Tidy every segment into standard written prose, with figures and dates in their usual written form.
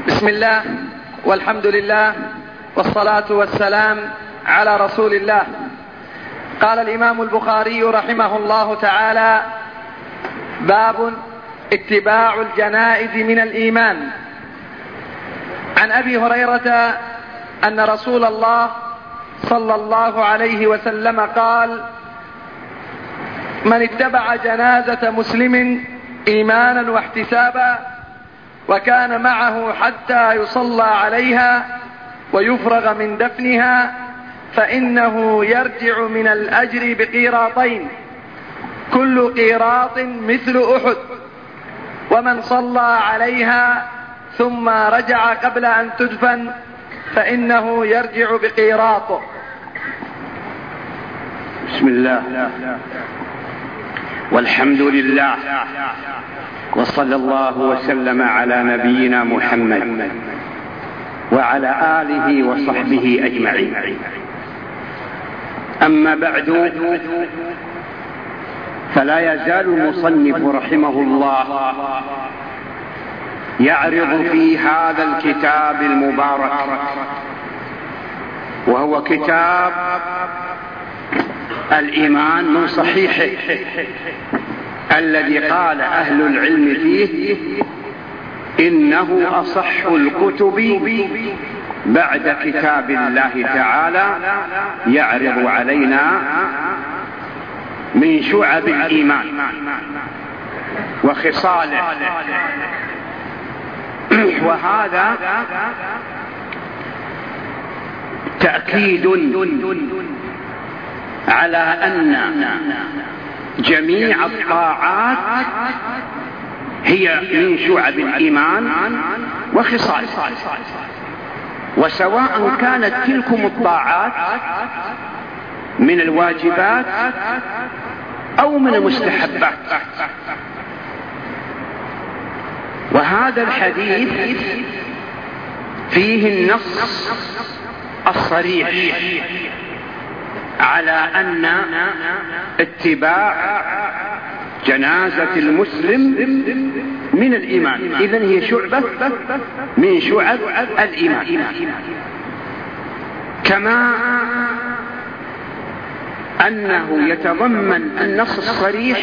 بسم الله والحمد لله والصلاة والسلام على رسول الله. قال الإمام البخاري رحمه الله تعالى: باب اتباع الجنائز من الإيمان. عن أبي هريرة أن رسول الله صلى الله عليه وسلم قال: من اتبع جنازة مسلم إيمانا واحتسابا وكان معه حتى يصلى عليها ويفرغ من دفنها فإنه يرجع من الأجر بقيراطين، كل قيراط مثل أحد. ومن صلى عليها ثم رجع قبل أن تدفن فإنه يرجع بقيراط. بسم الله والحمد لله وصلى الله وسلم على نبينا محمد وعلى آله وصحبه أجمعين. أما بعد، فلا يزال المصنف رحمه الله يعرض في هذا الكتاب المبارك، وهو كتاب الإيمان من صحيحه، الذي قال أهل العلم فيه إنه أصح الكتب بعد كتاب الله تعالى، يعرض علينا من شعب الإيمان وخصاله. وهذا تأكيد على أن جميع الطاعات هي من شعب الإيمان وخصاله، وسواء كانت تلكم الطاعات من الواجبات أو من المستحبات. وهذا الحديث فيه النص الصريح على أن اتباع جنازة المسلم من الإيمان، إذن هي شعبة من شعب الإيمان. كما أنه يتضمن النص الصريح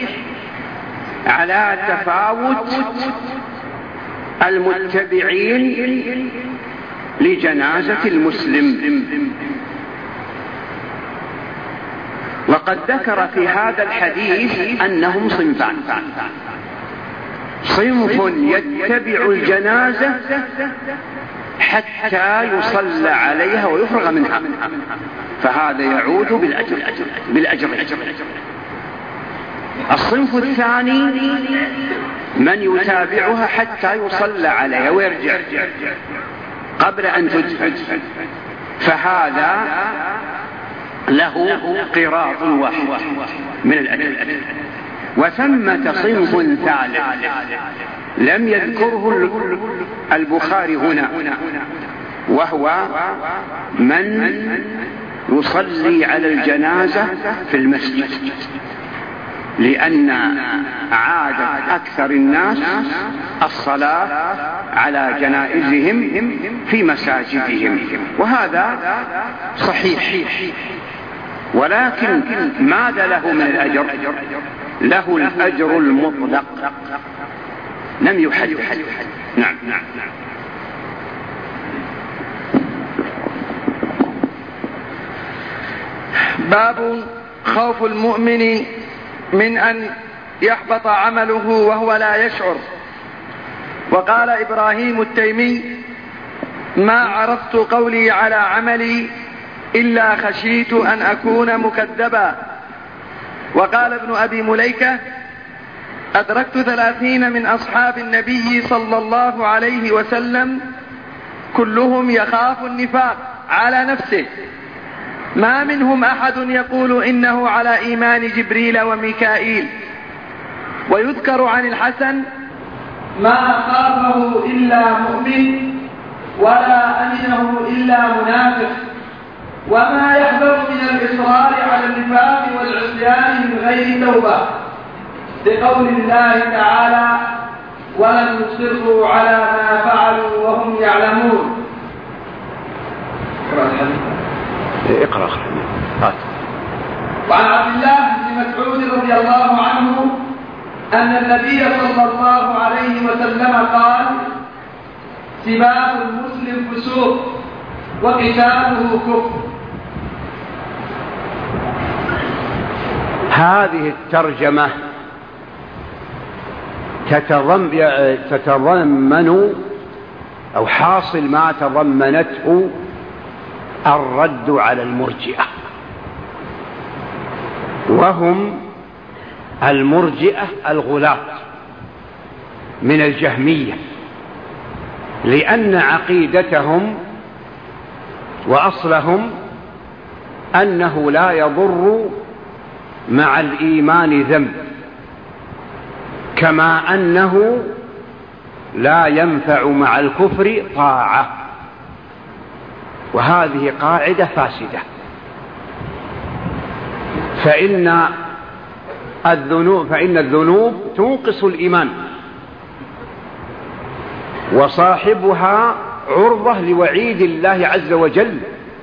على تفاوت المتبعين لجنازة المسلم. وقد ذكر في هذا الحديث أنهم صنفان: صنف يتبع الجنازة حتى يصلى عليها ويفرغ منها، فهذا يعود بالأجر. الصنف الثاني من يتابعها حتى يصلى عليها ويرجع قبل أن تدفن، فهذا له قيراط واحد من الأجر. وثمة صنف ثالث لم يذكره البخاري هنا، وهو من يصلي على الجنازة في المسجد، لأن عادة أكثر الناس الصلاة على جنائزهم في مساجدهم، وهذا صحيح. ولكن ماذا له من الأجر؟ له الأجر المطلق لم يحدد. نعم. باب خوف المؤمن من أن يحبط عمله وهو لا يشعر. وقال إبراهيم التيمي: ما عرفت قولي على عملي إلا خشيت أن أكون مكذبا. وقال ابن أبي مليكة: أدركت 30 من أصحاب النبي صلى الله عليه وسلم كلهم يخاف النفاق على نفسه، ما منهم أحد يقول إنه على إيمان جبريل وميكائيل. ويذكر عن الحسن: ما خافه إلا مؤمن ولا أمنه إلا منافق، وما يحذر من الإصرار على النفاق والعصيان من غير توبة، لقول الله تعالى: ولم يصروا على ما فعلوا وعن عبد الله بن مسعود رضي الله عنه أن النبي صلى الله عليه وسلم قال: سباب المسلم فسوق وقتاله كفر. هذه الترجمة تتضمن أو حاصل ما تضمنته الرد على المرجئة، وهم المرجئة الغلاة من الجهمية، لأن عقيدتهم وأصلهم أنه لا يضر مع الإيمان ذنب، كما أنه لا ينفع مع الكفر طاعة، وهذه قاعدة فاسدة. فإن الذنوب تنقص الإيمان، وصاحبها عرضة لوعيد الله عز وجل،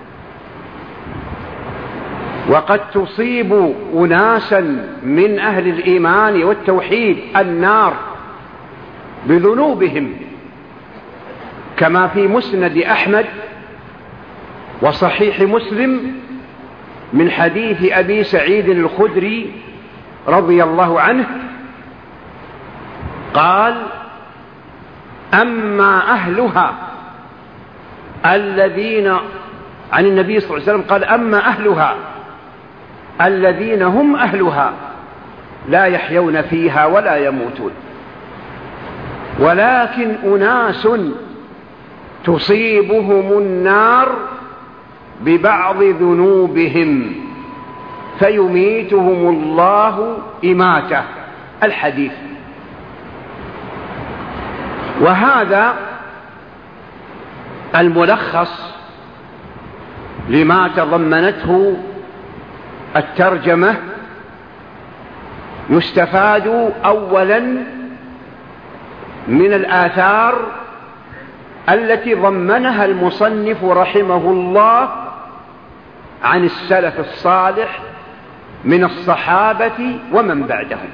وقد تصيب أناسا من أهل الإيمان والتوحيد النار بذنوبهم، كما في مسند أحمد وصحيح مسلم من حديث أبي سعيد الخدري رضي الله عنه قال: أما أهلها الذين، عن النبي صلى الله عليه وسلم قال: أما أهلها الذين هم أهلها لا يحيون فيها ولا يموتون، ولكن أناس تصيبهم النار ببعض ذنوبهم فيميتهم الله إماتة. الحديث. وهذا الملخص لما تضمنته الترجمة. يستفاد أولا من الآثار التي ضمنها المصنف رحمه الله عن السلف الصالح من الصحابة ومن بعدهم،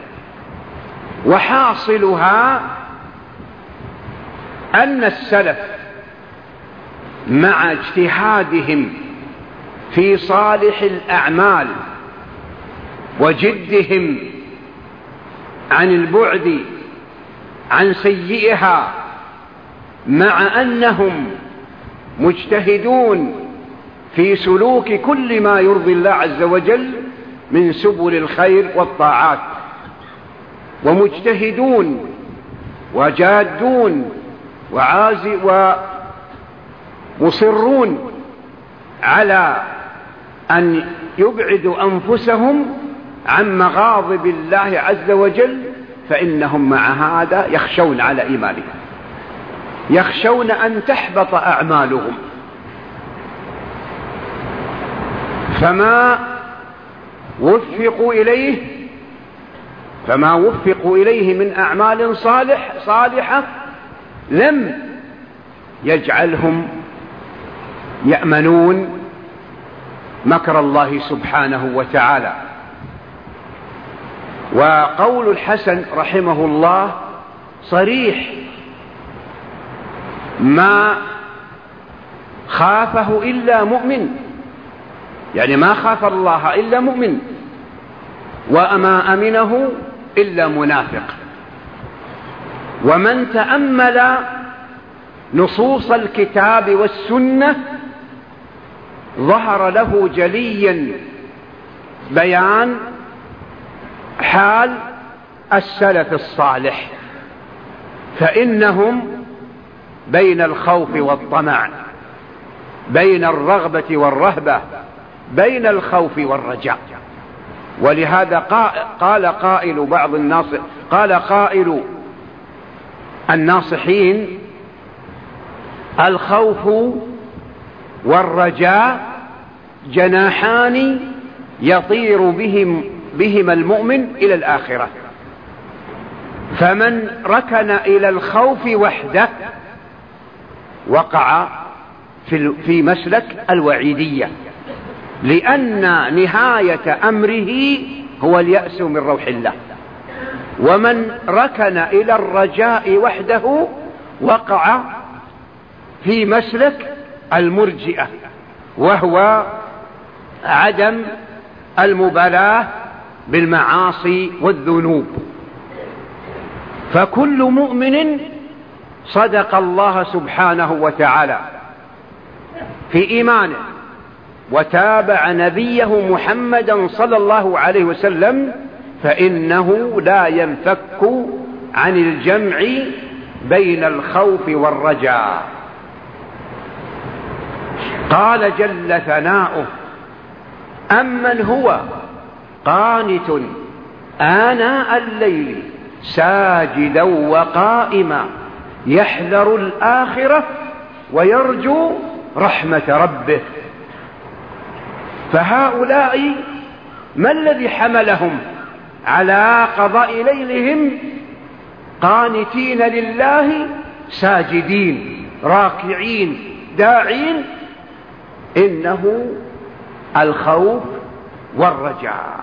وحاصلها أن السلف مع اجتهادهم في صالح الأعمال وجدهم عن البعد عن سيئها، مع أنهم مجتهدون في سلوك كل ما يرضي الله عز وجل من سبل الخير والطاعات، ومجتهدون وجادون ومصرون على أن يبعدوا أنفسهم عن مغاضب الله عز وجل، فإنهم مع هذا يخشون على إيمانهم، يخشون أن تحبط أعمالهم. فما وفقوا إليه من أعمال صالحة لم يجعلهم يأمنون مكر الله سبحانه وتعالى. وقول الحسن رحمه الله صريح: ما خافه إلا مؤمن، يعني ما خاف الله إلا مؤمن، وما أمنه إلا منافق. ومن تأمل نصوص الكتاب والسنة ظهر له جليا بيان حال السلف الصالح، فإنهم بين الخوف والطمع، بين الرغبة والرهبة، بين الخوف والرجاء. ولهذا قال قائل الناصحين: الخوف والرجاء جناحان يطير بهما المؤمن إلى الآخرة، فمن ركن إلى الخوف وحده وقع في مسلك الوعيدية، لأن نهاية أمره هو اليأس من روح الله. ومن ركن إلى الرجاء وحده وقع في مسلك المرجئة، وهو عدم المبالاة بالمعاصي والذنوب. فكل مؤمن صدق الله سبحانه وتعالى في إيمانه وتابع نبيه محمدا صلى الله عليه وسلم، فإنه لا ينفك عن الجمع بين الخوف والرجاء. قال جل ثناؤه: أمن هو قانت آناء الليل ساجدا وقائما يحذر الآخرة ويرجو رحمة ربه. فهؤلاء ما الذي حملهم على قضاء ليلهم قانتين لله ساجدين راكعين داعين؟ إنه الخوف والرجاء.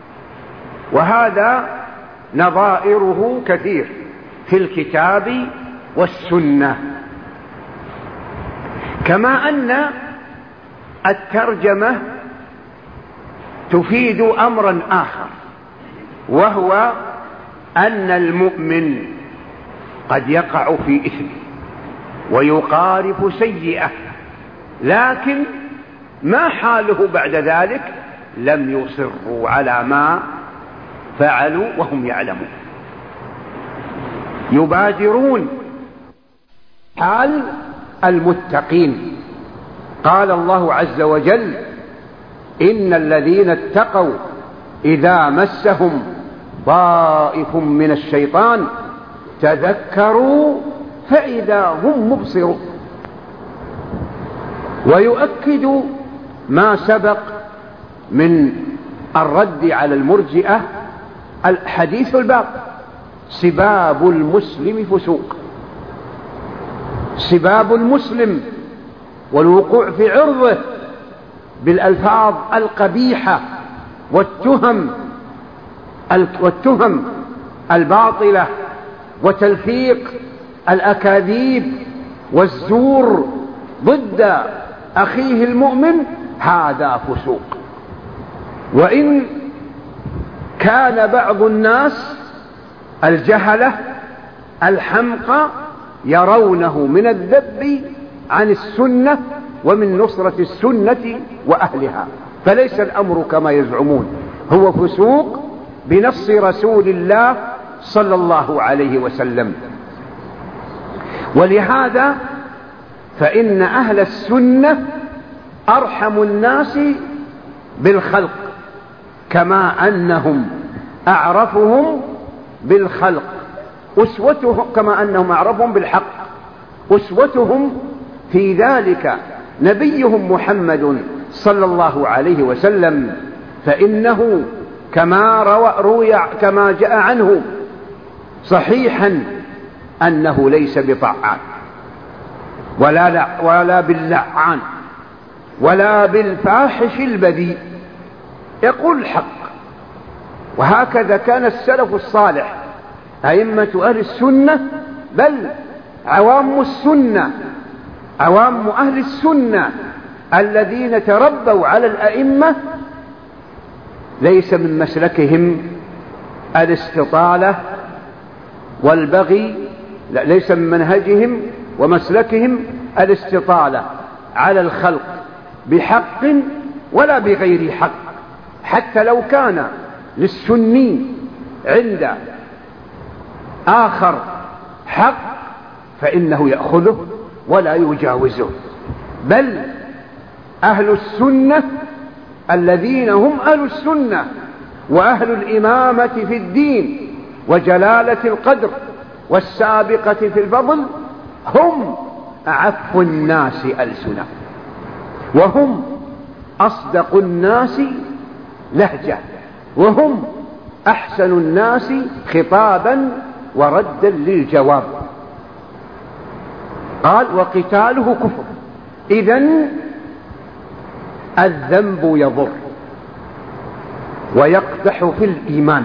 وهذا نظائره كثير في الكتاب والسنة. كما أن الترجمة تفيد أمرا آخر، وهو أن المؤمن قد يقع في إثم ويقارف سيئة، لكن ما حاله بعد ذلك؟ لم يصروا على ما فعلوا وهم يعلمون، يبادرون. حال المتقين. قال الله عز وجل: إن الذين اتقوا إذا مسهم طائف من الشيطان تذكروا فإذا هم مبصرون. ويؤكد ما سبق من الرد على المرجئة الحديث الباب: سباب المسلم فسوق. سباب المسلم والوقوع في عرضه بالألفاظ القبيحة والتهم الباطلة وتلفيق الأكاذيب والزور ضد أخيه المؤمن، هذا فسوق. وإن كان بعض الناس الجهلة الحمقى يرونه من الذب عن السنة ومن نصرة السنة وأهلها، فليس الأمر كما يزعمون، هو فسوق بنص رسول الله صلى الله عليه وسلم. ولهذا فإن أهل السنة أرحم الناس بالخلق، كما أنهم أعرفهم بالخلق أسوتهم، كما أنهم أعرفهم بالحق أسوتهم في ذلك نبيهم محمد صلى الله عليه وسلم. فإنه كما جاء عنه صحيحا أنه ليس بطعان ولا باللعان ولا بالفاحش البذيء، يقول الحق. وهكذا كان السلف الصالح أئمة أهل السنة، بل عوام السنة، عوام أهل السنة الذين تربوا على الأئمة، ليس من مسلكهم الاستطالة والبغي، ليس من منهجهم ومسلكهم الاستطالة على الخلق بحق ولا بغير حق. حتى لو كان للسني عند آخر حق فإنه يأخذه ولا يجاوزه. بل أهل السنة الذين هم أهل السنة وأهل الإمامة في الدين وجلالة القدر والسابقة في الفضل هم أعف الناس ألسنا، وهم أصدق الناس لهجة، وهم أحسن الناس خطابا وردا للجواب. قال: وقتاله كفر. إذن الذنب يضر ويقدح في الإيمان.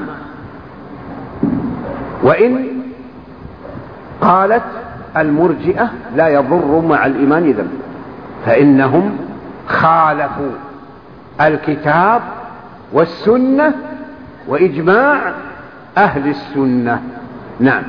وإن قالت المرجئة لا يضر مع الإيمان ذنب، فإنهم خالفوا الكتاب والسنة وإجماع أهل السنة. نعم.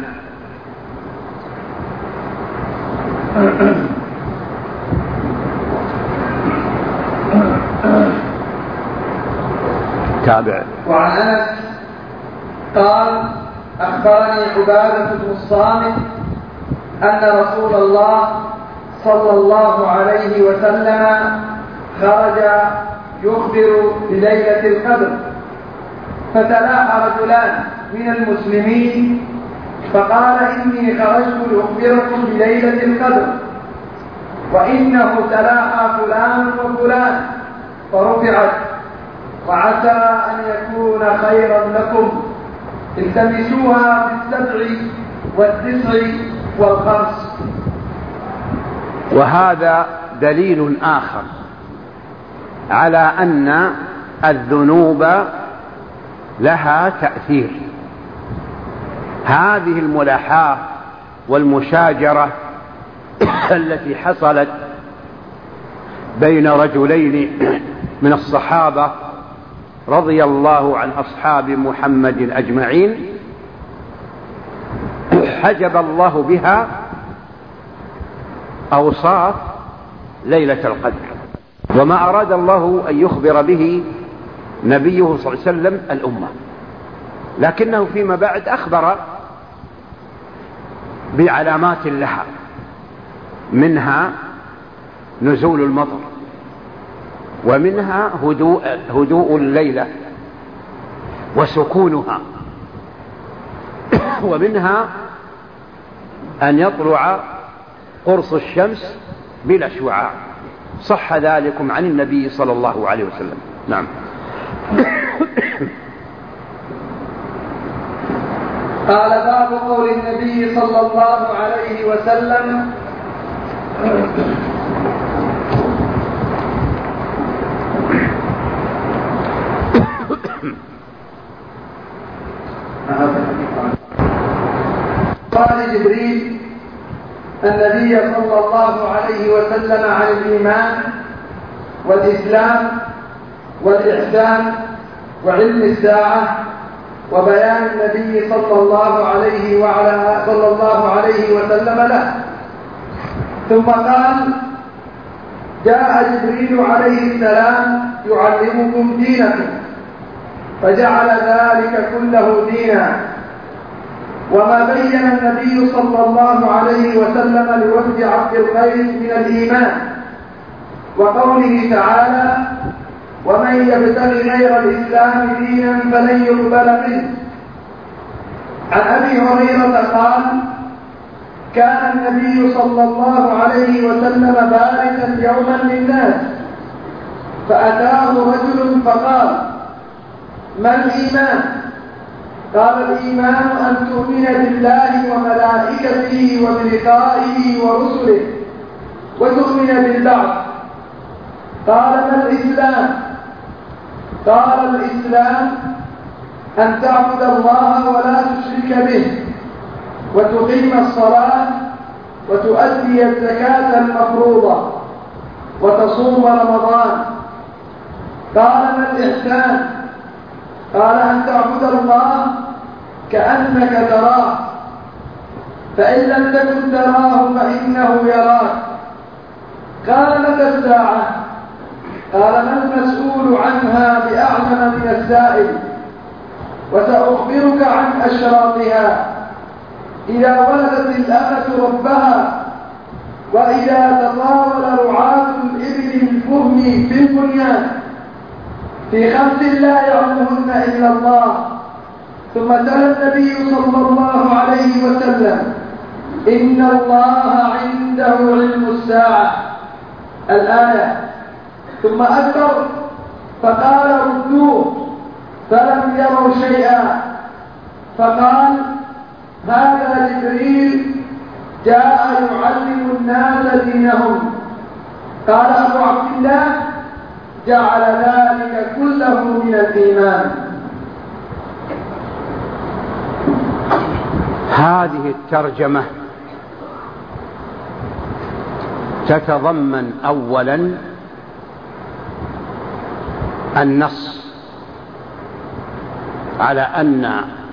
تابع. وعن أنس قال أخبرني عبادة بن الصامت أن رسول الله صلى الله عليه وسلم خرج يخبر بليلة القدر، فتلاقى رجلان من المسلمين فقال إني خرجت لأخبركم بليلة القدر وإنه تلاقى فلان وفلان، فرفعت وعسى أن يكون خيرا لكم، التمسوها بالسبع والتسع والخمس. وهذا دليل آخر على أن الذنوب لها تأثير. هذه الملاحاة والمشاجرة التي حصلت بين رجلين من الصحابة رضي الله عن أصحاب محمد أجمعين حجب الله بها أوصاف ليلة القدر، وما أراد الله أن يخبر به نبيه صلى الله عليه وسلم الأمة، لكنه فيما بعد أخبر بعلامات لها، منها نزول المطر، ومنها هدوء الليلة وسكونها، ومنها أن يطلع قرص الشمس بلا شعاع. صح ذلكم عن النبي صلى الله عليه وسلم. نعم. قال باب قول النبي صلى الله عليه وسلم قال جبريل النبي صلى الله عليه وسلم عن الإيمان والإسلام والإحسان وعلم الساعة وبيان النبي صلى الله عليه وسلم له. ثم قال جاء جبريل عليه السلام يعلمكم دينكم، فجعل ذلك كله دينا. وما بين النبي صلى الله عليه وسلم لوفد عبد القيس من الإيمان، وقوله تعالى ومن يبتغي غير الإسلام دينا فلن يقبل منه. عن أبي هريرة قال كان النبي صلى الله عليه وسلم بارزا يوما للناس، فأتاه رجل فقال ما الإيمان؟ قال الإيمان أن تؤمن بالله وملائكته وبلقائه ورسله وتؤمن بالبعث. قال ما الإسلام؟ قال الإسلام أن تعبد الله ولا تشرك به، وتقيم الصلاة، وتؤدي الزكاة المفروضة، وتصوم رمضان. قال ما الإحسان؟ قال أن تعبد الله كأنك تراه، فإن لم تكن تراه فإنه يراك. قال متى الساعة؟ قال ما المسؤول عنها بأعلم من السائل، وسأخبرك عن أشراطها. إذا ولدت الأمة ربها، وإذا تطاول رعاة الإبل الفهم في البنيان، في 5 لا يعلمهن إلا الله. ثم تلا النبي صلى الله عليه وسلم إن الله عنده علم الساعة الآية. ثم أكبر فقال ردوه، فلم يروا شيئا. فقال هذا جبريل جاء يعلم الناس دينهم. قال أبو عبد الله جعل ذلك كله من الإيمان. هذه الترجمة تتضمن أولا النص على أن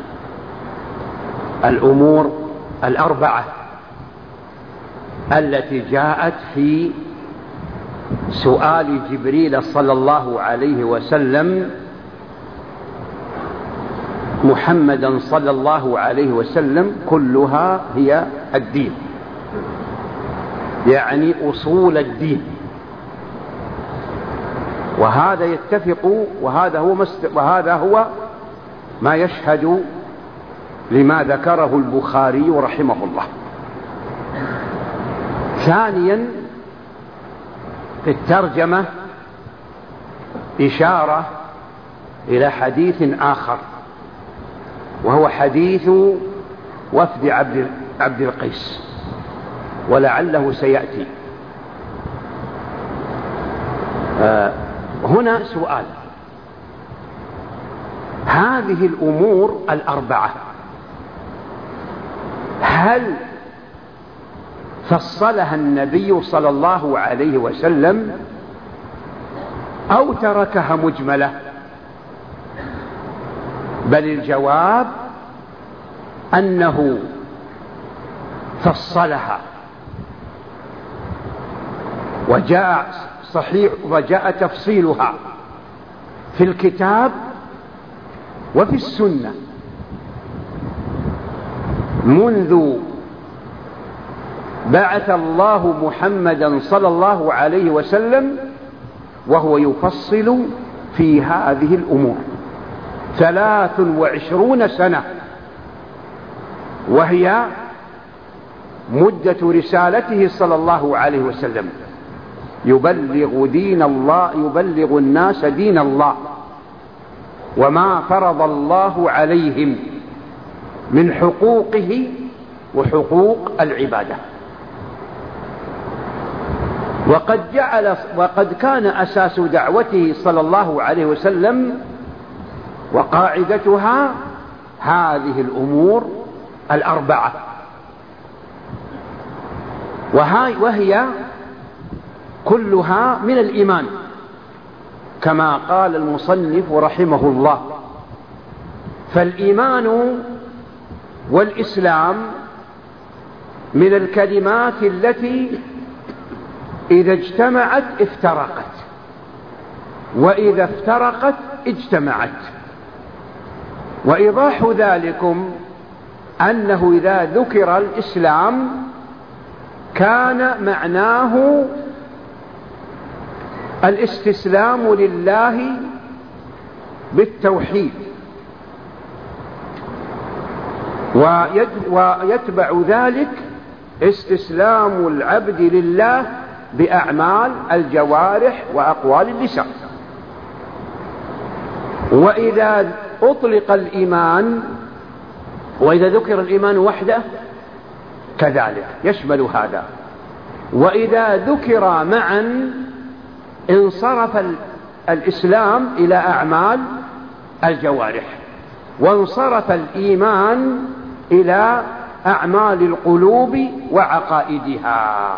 الأمور الأربعة التي جاءت في سؤال جبريل صلى الله عليه وسلم محمدا صلى الله عليه وسلم كلها هي الدين، يعني أصول الدين. وهذا يتفق، وهذا هو ما يشهد لما ذكره البخاري رحمه الله. ثانيا في الترجمة إشارة إلى حديث آخر، وهو حديث وفد عبد القيس، ولعله سيأتي. هنا سؤال: هذه الأمور الأربعة هل فصلها النبي صلى الله عليه وسلم أو تركها مجملة؟ بل الجواب أنه فصلها، وجاء تفصيلها في الكتاب وفي السنة منذ بعث الله محمدا صلى الله عليه وسلم، وهو يفصل في هذه الأمور 23 سنة، وهي مدة رسالته صلى الله عليه وسلم. يبلغ الناس دين الله وما فرض الله عليهم من حقوقه وحقوق العبادة. وقد كان أساس دعوته صلى الله عليه وسلم وقاعدتها هذه الأمور الأربعة، وهي كلها من الإيمان، كما قال المصنف رحمه الله. فالإيمان والإسلام من الكلمات التي إذا اجتمعت افترقت، وإذا افترقت اجتمعت. وإيضاح ذلكم أنه إذا ذكر الإسلام كان معناه الاستسلام لله بالتوحيد، ويتبع ذلك استسلام العبد لله بأعمال الجوارح وأقوال اللسان. وإذا أطلق الإيمان، وإذا ذكر الإيمان وحده كذلك يشمل هذا. وإذا ذكر معا انصرف الإسلام إلى أعمال الجوارح، وانصرف الإيمان إلى أعمال القلوب وعقائدها.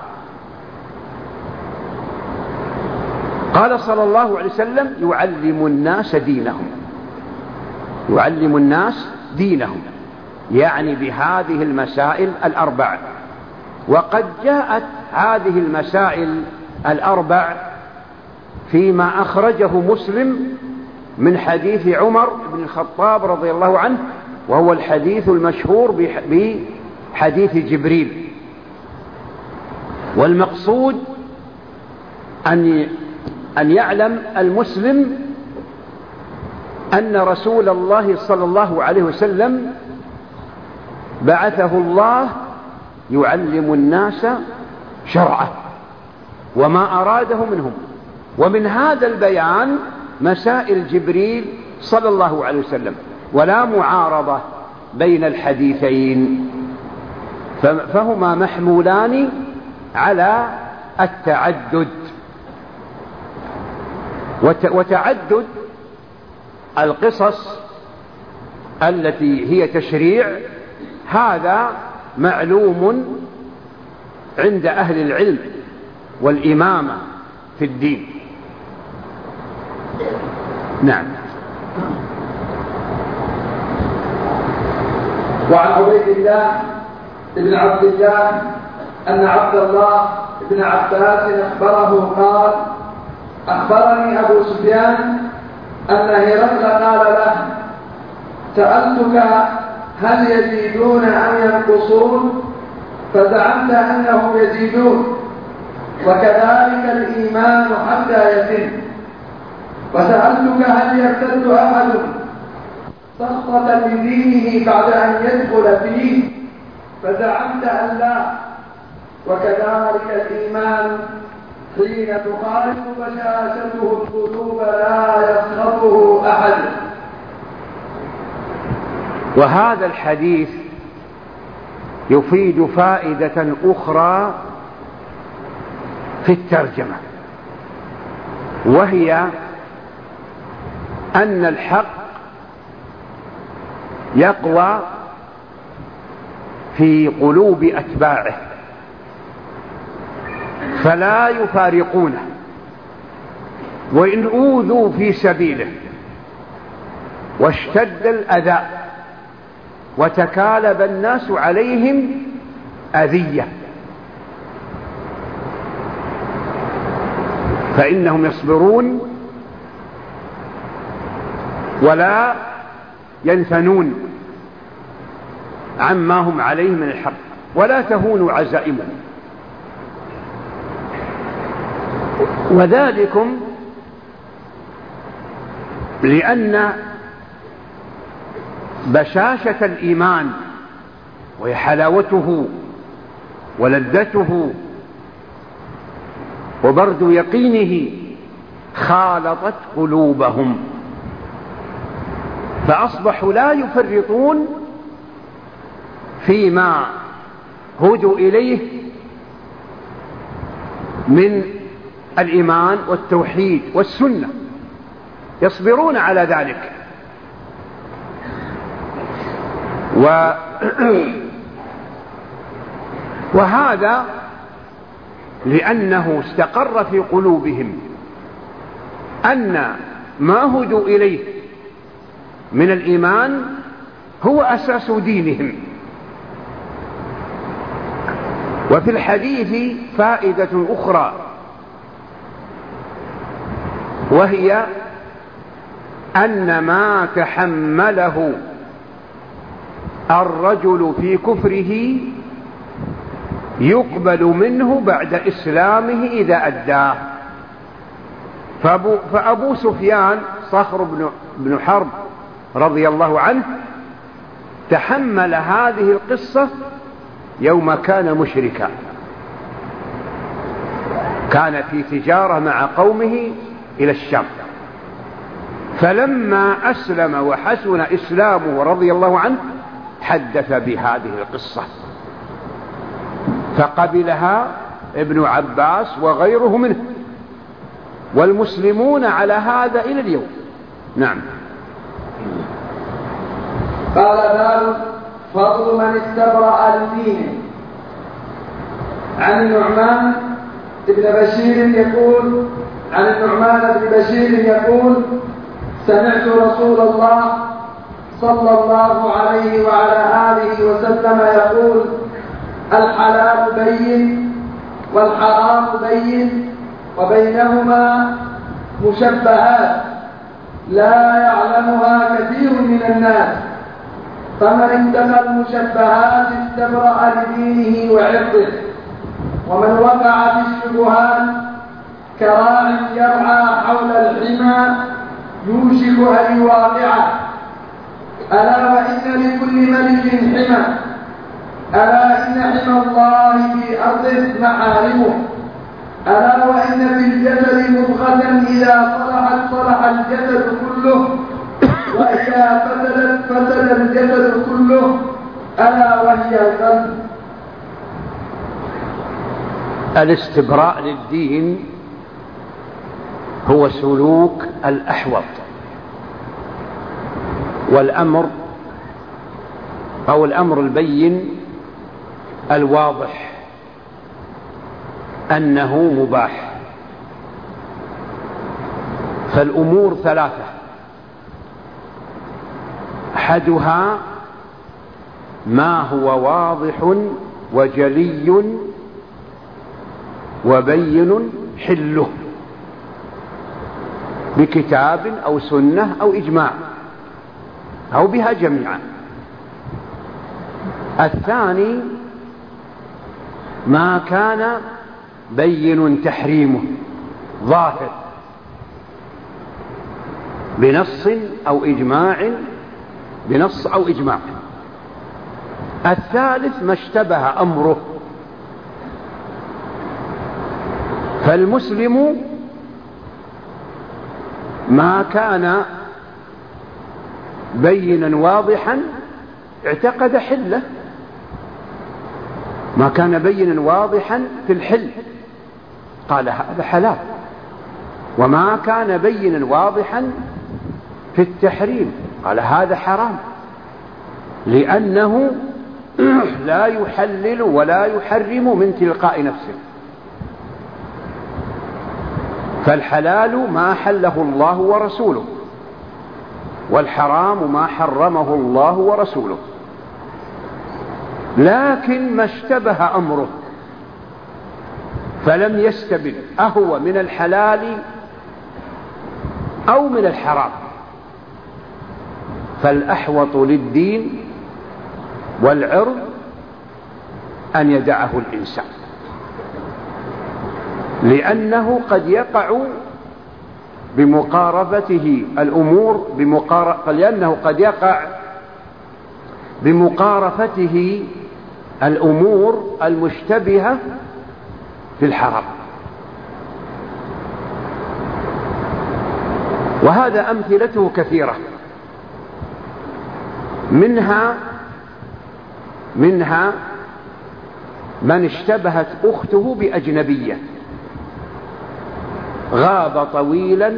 قال صلى الله عليه وسلم: يعلم الناس دينهم، يعني بهذه المسائل الأربع. وقد جاءت هذه المسائل الأربع فيما أخرجه مسلم من حديث عمر بن الخطاب رضي الله عنه، وهو الحديث المشهور بحديث جبريل. والمقصود أن يعلم المسلم أن رسول الله صلى الله عليه وسلم بعثه الله يعلم الناس شرعه وما أراده منهم. ومن هذا البيان مسائل جبريل صلى الله عليه وسلم، ولا معارضة بين الحديثين، فهما محمولان على التعدد. وتعدد القصص التي هي تشريع هذا معلوم عند أهل العلم والإمامة في الدين. نعم. وعن عبيد الله بن عبد الله أن عبد الله بن عباس أخبره قال: أخبرني أبو سفيان أن هرقل قال له: سألتك هل يزيدون أم ينقصون؟ فزعمت أنهم يزيدون، وكذلك الإيمان حتى يتم. وسألتك هل يرتد أحد سخطة لدينه بعد أن يدخل فيه؟ فزعمت أن لا، وكذلك الإيمان حين تخالف بشاشته القلوب لا يسخطه أحد. وهذا الحديث يفيد فائدة أخرى في الترجمة، وهي أن الحق يقوى في قلوب أتباعه فلا يفارقونه، وإن أوذوا في سبيله واشتد الأذى وتكالب الناس عليهم أذية فإنهم يصبرون ولا ينثنون عما هم عليه من الحق، ولا تهون عزائمهم. وذلكم لأن بشاشة الإيمان وحلاوته ولذته وبرد يقينه خالطت قلوبهم، فأصبحوا لا يفرطون فيما هدوا إليه من الإيمان والتوحيد والسنة، يصبرون على ذلك. وهذا لأنه استقر في قلوبهم أن ما هدوا إليه من الإيمان هو أساس دينهم. وفي الحديث فائدة أخرى، وهي أن ما تحمله الرجل في كفره يقبل منه بعد إسلامه إذا أداه. فأبو سفيان صخر بن حرب رضي الله عنه تحمل هذه القصة يوم كان مشركا، كان في تجارة مع قومه إلى الشام، فلما أسلم وحسن إسلامه رضي الله عنه حدث بهذه القصة فقبلها ابن عباس وغيره منه، والمسلمون على هذا إلى اليوم. نعم. قال باب فضل من استبرأ لدينه. عن النعمان بن بشير يقول: سمعت رسول الله صلى الله عليه وعلى آله وسلم يقول: الحلال بين والحرام بين وبينهما مشبهات لا يعلمها كثير من الناس، فمن اتقى المشبهات استبرأ لدينه وعرضه، ومن وقع في الشبهات كراع يرعى حول الحمى يوشك أن يواقعه. ألا وإن لكل ملك حمى، ألا إن حمى الله في أرضه محارمه، ألا وإن في الجسد مضغة إذا صلحت صلح الجسد كله، وإذا فسدت فسد الجسد كله، ألا وهي القلب. الاستبراء للدين هو سلوك الأحوط، والأمر أو الأمر البين الواضح أنه مباح. فالأمور ثلاثة: أحدها ما هو واضح وجلي وبين حله بكتاب أو سنة أو إجماع أو بها جميعا. الثاني ما كان بين تحريمه ظاهر بنص أو إجماع، بنص أو إجماع. الثالث ما اشتبه أمره. فالمسلم ما كان بينا واضحا اعتقد حله، ما كان بينا واضحا في الحل قال هذا حلال، وما كان بينا واضحا في التحريم قال هذا حرام، لأنه لا يحلل ولا يحرم من تلقاء نفسه. فالحلال ما حله الله ورسوله، والحرام ما حرمه الله ورسوله. لكن ما اشتبه أمره فلم يستبن أهو من الحلال أو من الحرام، فالأحوط للدين والعرض أن يدعه الإنسان، لأنه قد يقع بمقاربته الأمور لأنه قد يقع بمقارفته الأمور المشتبهة في الحرام. وهذا أمثلته كثيرة، منها من اشتبهت أخته بأجنبية، غاب طويلا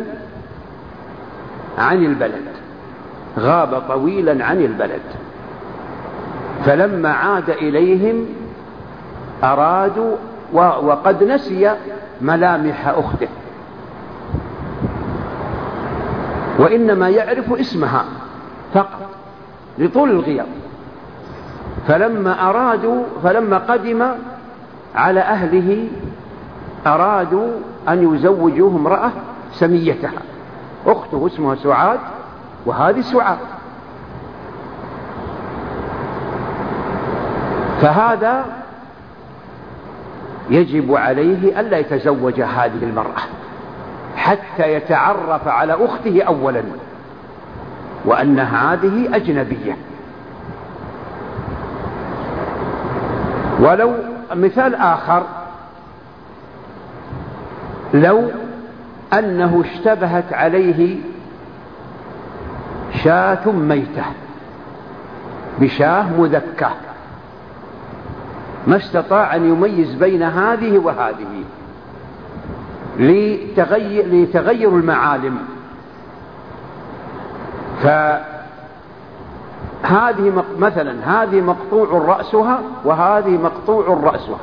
عن البلد، فلما عاد إليهم أرادوا وقد نسي ملامح أخته، وإنما يعرف اسمها فقط لطول الغياب. فلما قدم على أهله أرادوا أن يزوجوه امرأة سميتها، أخته اسمها سعاد وهذه سعاد، فهذا يجب عليه ألا يتزوج هذه المرأة حتى يتعرف على أخته أولا وأن هذه أجنبية. ولو مثال آخر، لو أنه اشتبهت عليه شاة ميتة بشاة مذكاة، ما استطاع أن يميز بين هذه وهذه لتغير المعالم، فهذه مثلا هذه مقطوع رأسها وهذه مقطوع رأسها،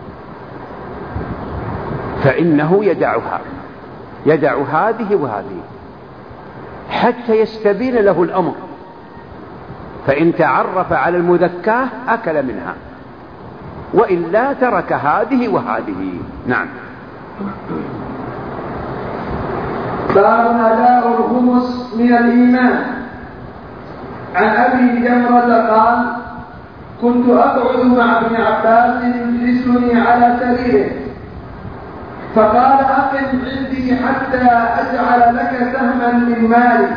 فإنه يدع هذه وهذه حتى يستبين له الأمر، فإن تعرف على المذكاة أكل منها، وإلا ترك هذه وهذه. نعم. باب أداء الخمس من الإيمان. عن أبي جمرة قال: كنت أقعد مع ابن عباس يجلسني على سريره، فقال: أقم عندي حتى أجعل لك سهما من مالي،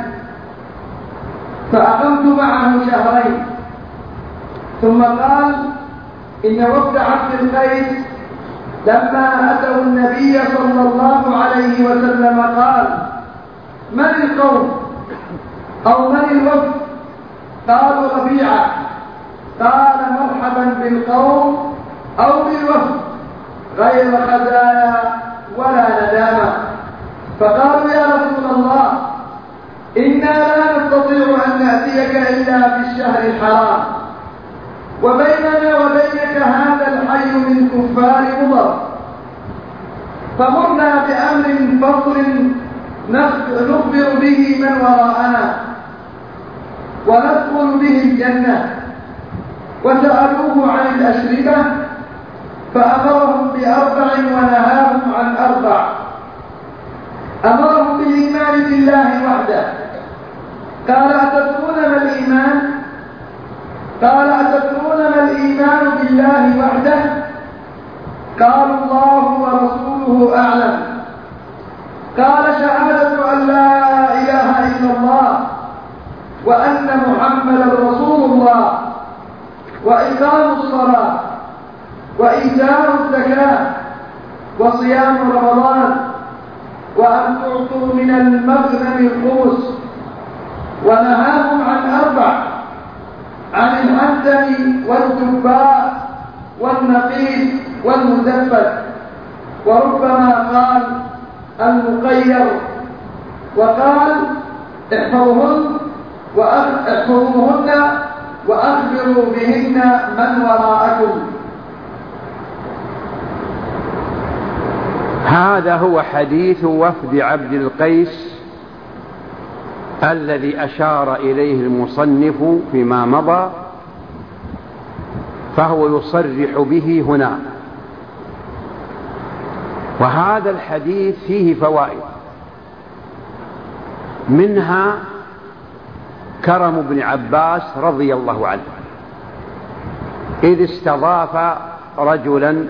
فأقمت معه شهرين، ثم قال: إن وفد عبد القيس لما أتوا النبي صلى الله عليه وسلم قال: من القوم أو من الوفد؟ قالوا: ربيعة. قال: مرحبا بالقوم أو بالوفد غير خزايا ولا ندامة. فقالوا: هديك إلا في الشهر الحرام، وبيننا وبينك هذا الحي من كفار مضر، فمرنا بأمر فضل نخبر به من وراءنا وندخل به الجنة. وسألوه عن الأشربة فأمرهم ب4 ونهاهم عن 4. أمرهم بالإيمان بالله وحده. قال أتدرون ما الإيمان؟ قال أتدرون ما الإيمان بالله وحده؟ قالوا الله ورسوله أعلم. قال شهادة أن لا إله إلا الله وأن محمدا رسول الله، وإقام الصلاة، وإيتاء الزكاة، وصيام رمضان، وأن تعطوا من المغنم الخمس. ونهاهم عن 4: عن الحنتم والدباء والنقيب والمزفت، وربما قال المقير، وقال احفظوهن وأخبروا بهن من وراءكم. هذا هو حديث وفد عبد القيس الذي أشار إليه المصنف فيما مضى، فهو يصرح به هنا. وهذا الحديث فيه فوائد، منها كرم ابن عباس رضي الله عنه إذ استضاف رجلا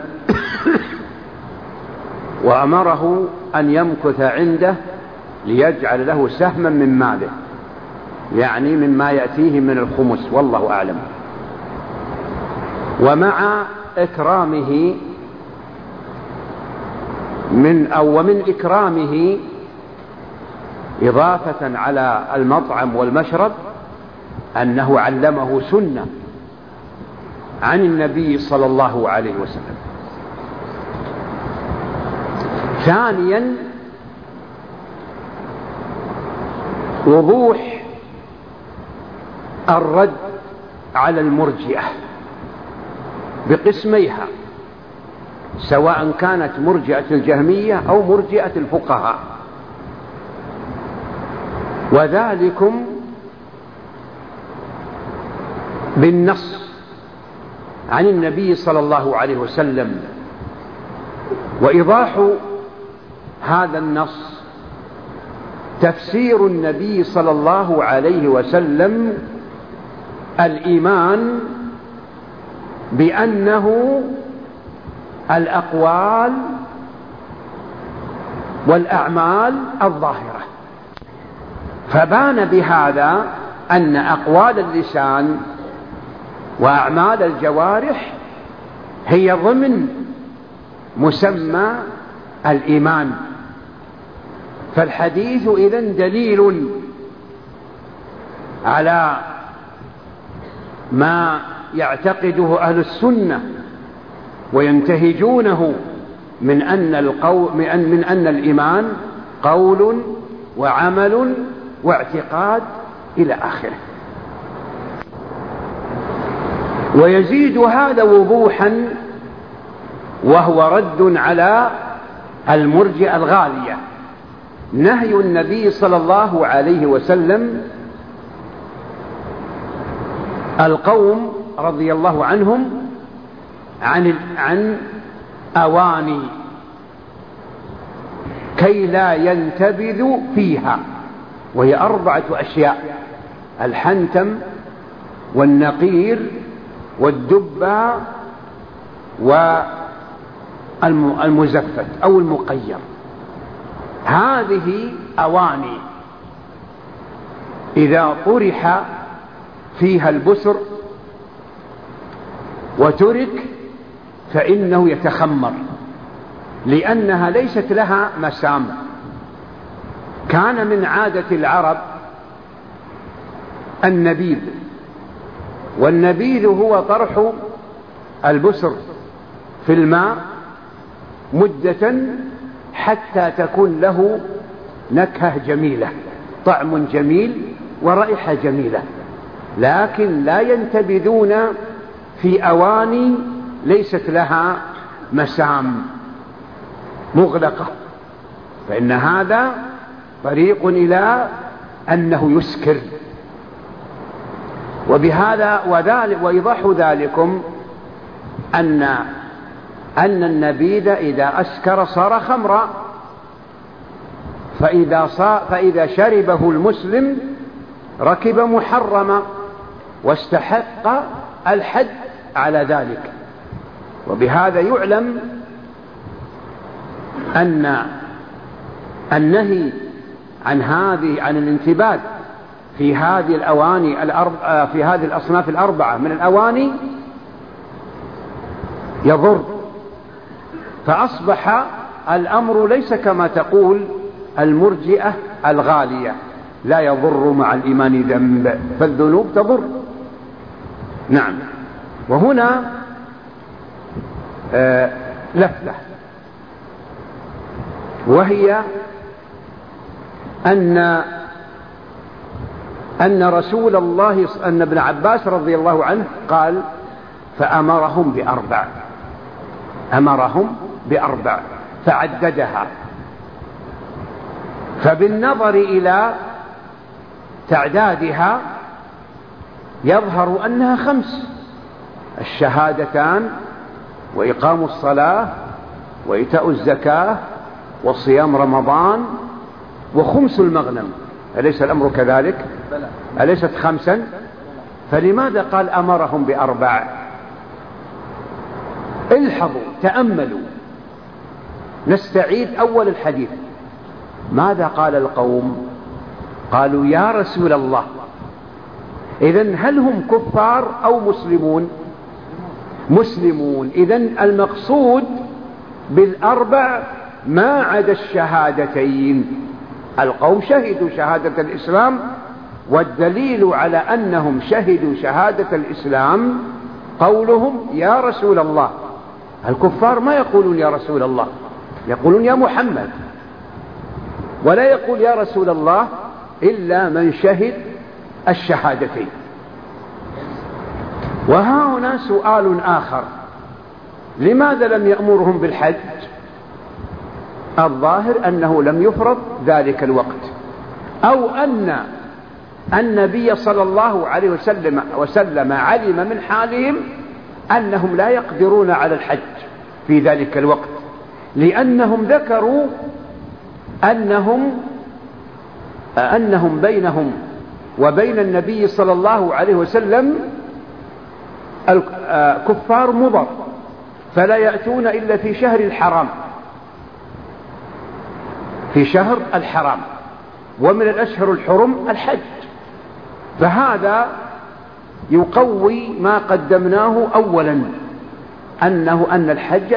وأمره أن يمكث عنده ليجعل له سهما من ماله، يعني مما يأتيه من الخمس، والله أعلم. ومع إكرامه ومن إكرامه إضافة على المطعم والمشرب أنه علمه سنة عن النبي صلى الله عليه وسلم. ثانيا وضوح الرد على المرجئة بقسميها، سواء كانت مرجئة الجهمية أو مرجئة الفقهاء، وذلكم بالنص عن النبي صلى الله عليه وسلم. وإيضاح هذا النص تفسير النبي صلى الله عليه وسلم الإيمان بأنه الأقوال والأعمال الظاهرة، فبان بهذا أن أقوال اللسان وأعمال الجوارح هي ضمن مسمى الإيمان. فالحديث إذن دليل على ما يعتقده أهل السنة وينتهجونه من أن الإيمان قول وعمل واعتقاد إلى آخره. ويزيد هذا وضوحا وهو رد على المرجئة الغالية، نهي النبي صلى الله عليه وسلم القوم رضي الله عنهم عن أواني كي لا ينتبذوا فيها، وهي 4 أشياء: الحنتم والنقير والدبة والمزفت أو المقير. هذه أواني إذا طرح فيها البسر وترك فإنه يتخمر، لأنها ليست لها مسام. كان من عادة العرب النبيذ، والنبيذ هو طرح البسر في الماء مدة حتى تكون له نكهة جميلة، طعم جميل ورائحة جميلة. لكن لا ينتبذون في أواني ليست لها مسام مغلقة، فإن هذا طريق إلى أنه يسكر. وبهذا وإيضاح ذلكم أن النبيذ إذا أسكر صار خمرا، فإذا شربه المسلم ركب محرما واستحق الحد على ذلك. وبهذا يعلم أن النهي عن الانتباه في هذه الأواني في هذه الأصناف الأربعة من الأواني يضر، فأصبح الأمر ليس كما تقول المرجئة الغالية لا يضر مع الإيمان ذنب، فالذنوب تضر. نعم. وهنا لفتة، وهي أن رسول الله أن ابن عباس رضي الله عنه قال فأمرهم بأربع فعددها. فبالنظر إلى تعدادها يظهر أنها 5: الشهادتان، وإقام الصلاة، وإيتاء الزكاة، وصيام رمضان، وخمس المغنم. أليس الأمر كذلك؟ أليست 5؟ فلماذا قال أمرهم ب4؟ الحظوا، تأملوا، نستعيد أول الحديث. ماذا قال القوم؟ قالوا يا رسول الله. إذن هل هم كفار أو مسلمون؟ إذن المقصود بال4 ما عدا الشهادتين. القوم شهدوا شهادة الإسلام، والدليل على أنهم شهدوا شهادة الإسلام قولهم يا رسول الله. الكفار ما يقولون يا رسول الله، يقولون يا محمد، ولا يقول يا رسول الله إلا من شهد الشهادتين. وها هنا سؤال آخر: لماذا لم يأمرهم بالحج؟ الظاهر أنه لم يفرض ذلك الوقت، أو أن النبي صلى الله عليه وسلم علم من حالهم أنهم لا يقدرون على الحج في ذلك الوقت، لأنهم ذكروا أنهم بينهم وبين النبي صلى الله عليه وسلم كفار مضر، فلا يأتون إلا في شهر الحرام، ومن الأشهر الحرم الحج. فهذا يقوي ما قدمناه أولا، أن الحج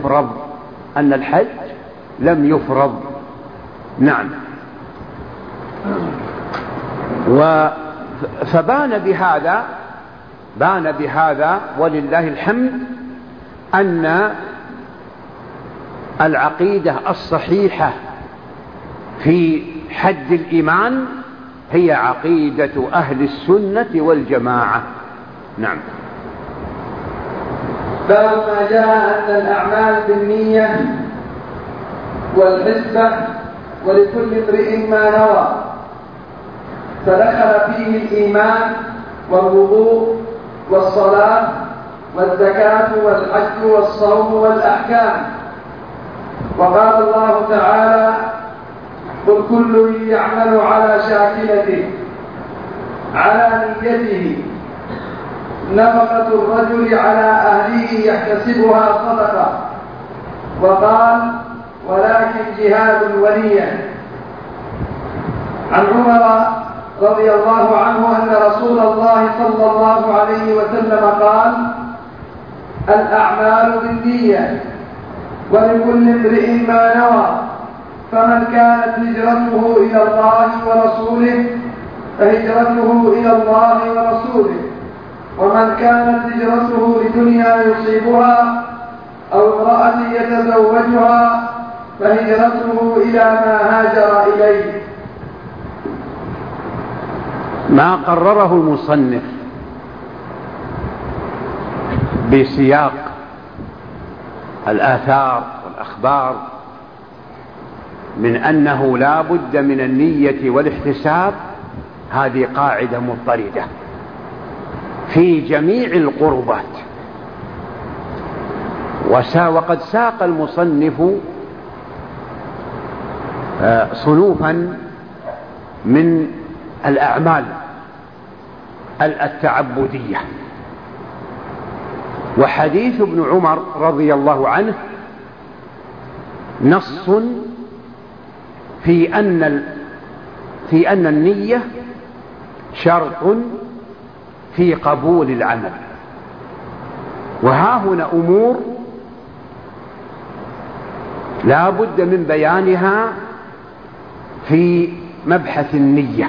لم يفرض. نعم. فبان بهذا ولله الحمد أن العقيدة الصحيحة في حد الإيمان هي عقيدة أهل السنة والجماعة. نعم. باب ما جاء أن الأعمال بالنية والحسبة ولكل امرئ ما نوى، فدخل فيه الإيمان والوضوء والصلاة والزكاة والحج والصوم والأحكام. وقال الله تعالى: قل كل يعمل على شاكلته على نيته، نفقة الرجل على أهله يحتسبها صدقة. وقال: ولكن جهاد ونية. عن عمر رضي الله عنه أن رسول الله صلى الله عليه وسلم قال: الأعمال بالنية ولكل امرئ ما نوى، فمن كانت هجرته إلى الله ورسوله فهجرته إلى الله ورسوله، ومن كانت هجرته لدنيا يصيبها أو امرأة يتزوجها فهجرته إلى ما هاجر إليه. ما قرره المصنف بسياق الآثار والأخبار من أنه لا بد من النية والاحتساب، هذه قاعدة مضطردة في جميع القربات. وقد ساق المصنف صنوفا من الأعمال التعبدية، وحديث ابن عمر رضي الله عنه نص في أن النية شرط في قبول العمل. وها هنا أمور لا بد من بيانها في مبحث النية.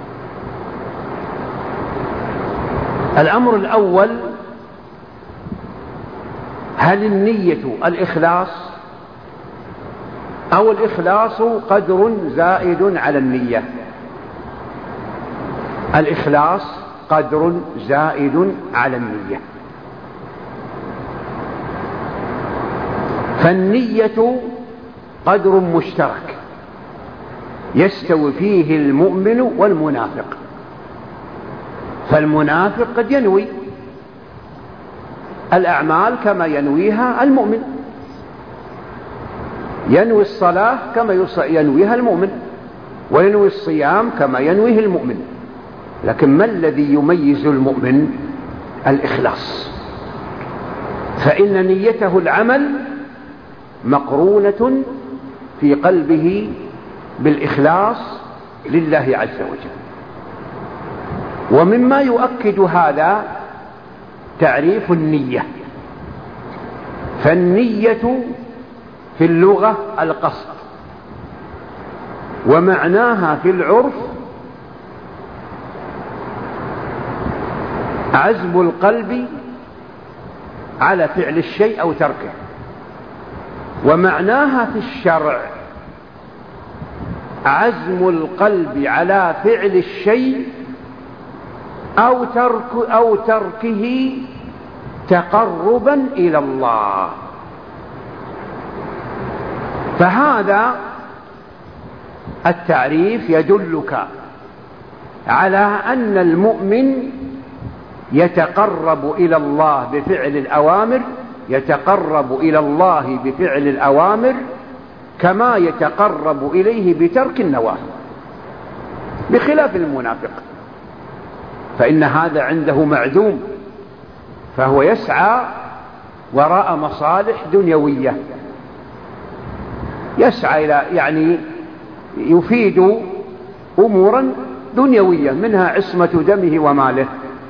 الأمر الأول: هل النية الإخلاص أو الإخلاص قدر زائد على النية؟ الإخلاص قدر زائد على النية. فالنية قدر مشترك يستوي فيه المؤمن والمنافق. فالمنافق قد ينوي الأعمال كما ينويها المؤمن، ينوي الصلاة كما ينويها المؤمن، وينوي الصيام كما ينويه المؤمن. لكن ما الذي يميز المؤمن؟ الإخلاص. فإن نيته العمل مقرونة في قلبه بالإخلاص لله عز وجل. ومما يؤكد هذا تعريف النية. فالنية في اللغة القصد، ومعناها في العرف عزم القلب على فعل الشيء أو تركه. ومعناها في الشرع عزم القلب على فعل الشيء أو تركه تقربا إلى الله. فهذا التعريف يدلك على أن المؤمن يتقرب إلى الله بفعل الأوامر، يتقرب إلى الله بفعل الأوامر كما يتقرب إليه بترك النوافل، بخلاف المنافق فإن هذا عنده معدوم، فهو يسعى وراء مصالح دنيوية، يسعى إلى يعني يفيد أمورا دنيوية، منها عصمة دمه وماله،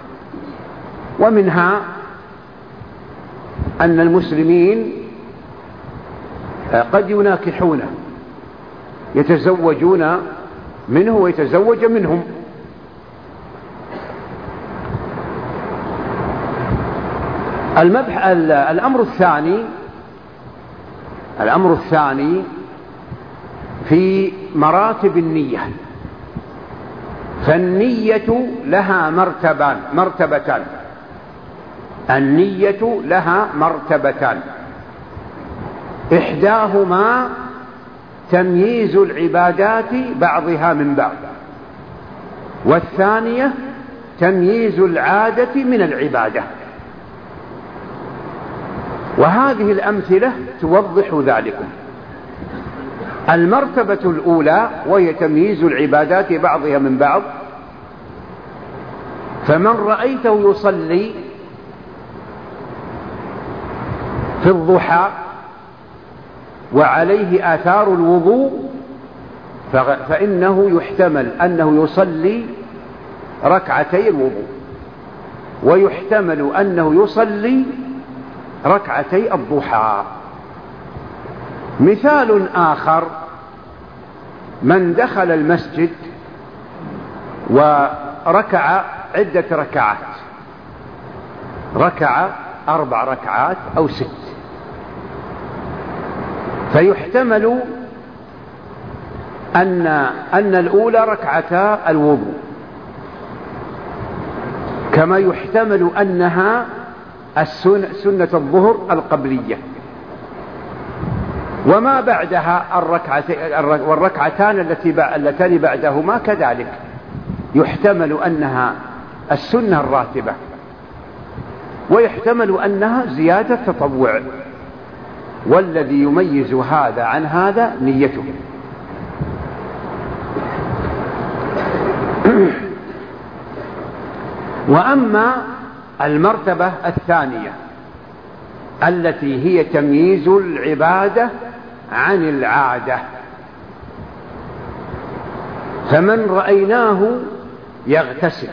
ومنها أن المسلمين قد يناكحونه، يتزوجون منه ويتزوج منهم. الأمر الثاني في مراتب النية. فالنية لها مرتبتان. النية لها مرتبتان: إحداهما تمييز العبادات بعضها من بعض، والثانية تمييز العادة من العبادة. وهذه الأمثلة توضح ذلك. المرتبة الأولى وهي تمييز العبادات بعضها من بعض: فمن رأيته يصلي في الضحى وعليه آثار الوضوء فإنه يحتمل أنه يصلي ركعتي الوضوء، ويحتمل أنه يصلي ركعتي الضحى. مثال آخر: من دخل المسجد وركع عدة ركعات، ركع 4 ركعات أو 6، فيحتمل أن الأولى ركعتا الوضوء، كما يحتمل أنها سنة الظهر القبلية، وما بعدها والركعتان اللتان بعدهما كذلك يحتمل أنها السنة الراتبة، ويحتمل أنها زيادة تطوع، والذي يميز هذا عن هذا نيته. وأما المرتبة الثانية التي هي تمييز العبادة عن العادة، فمن رأيناه يغتسل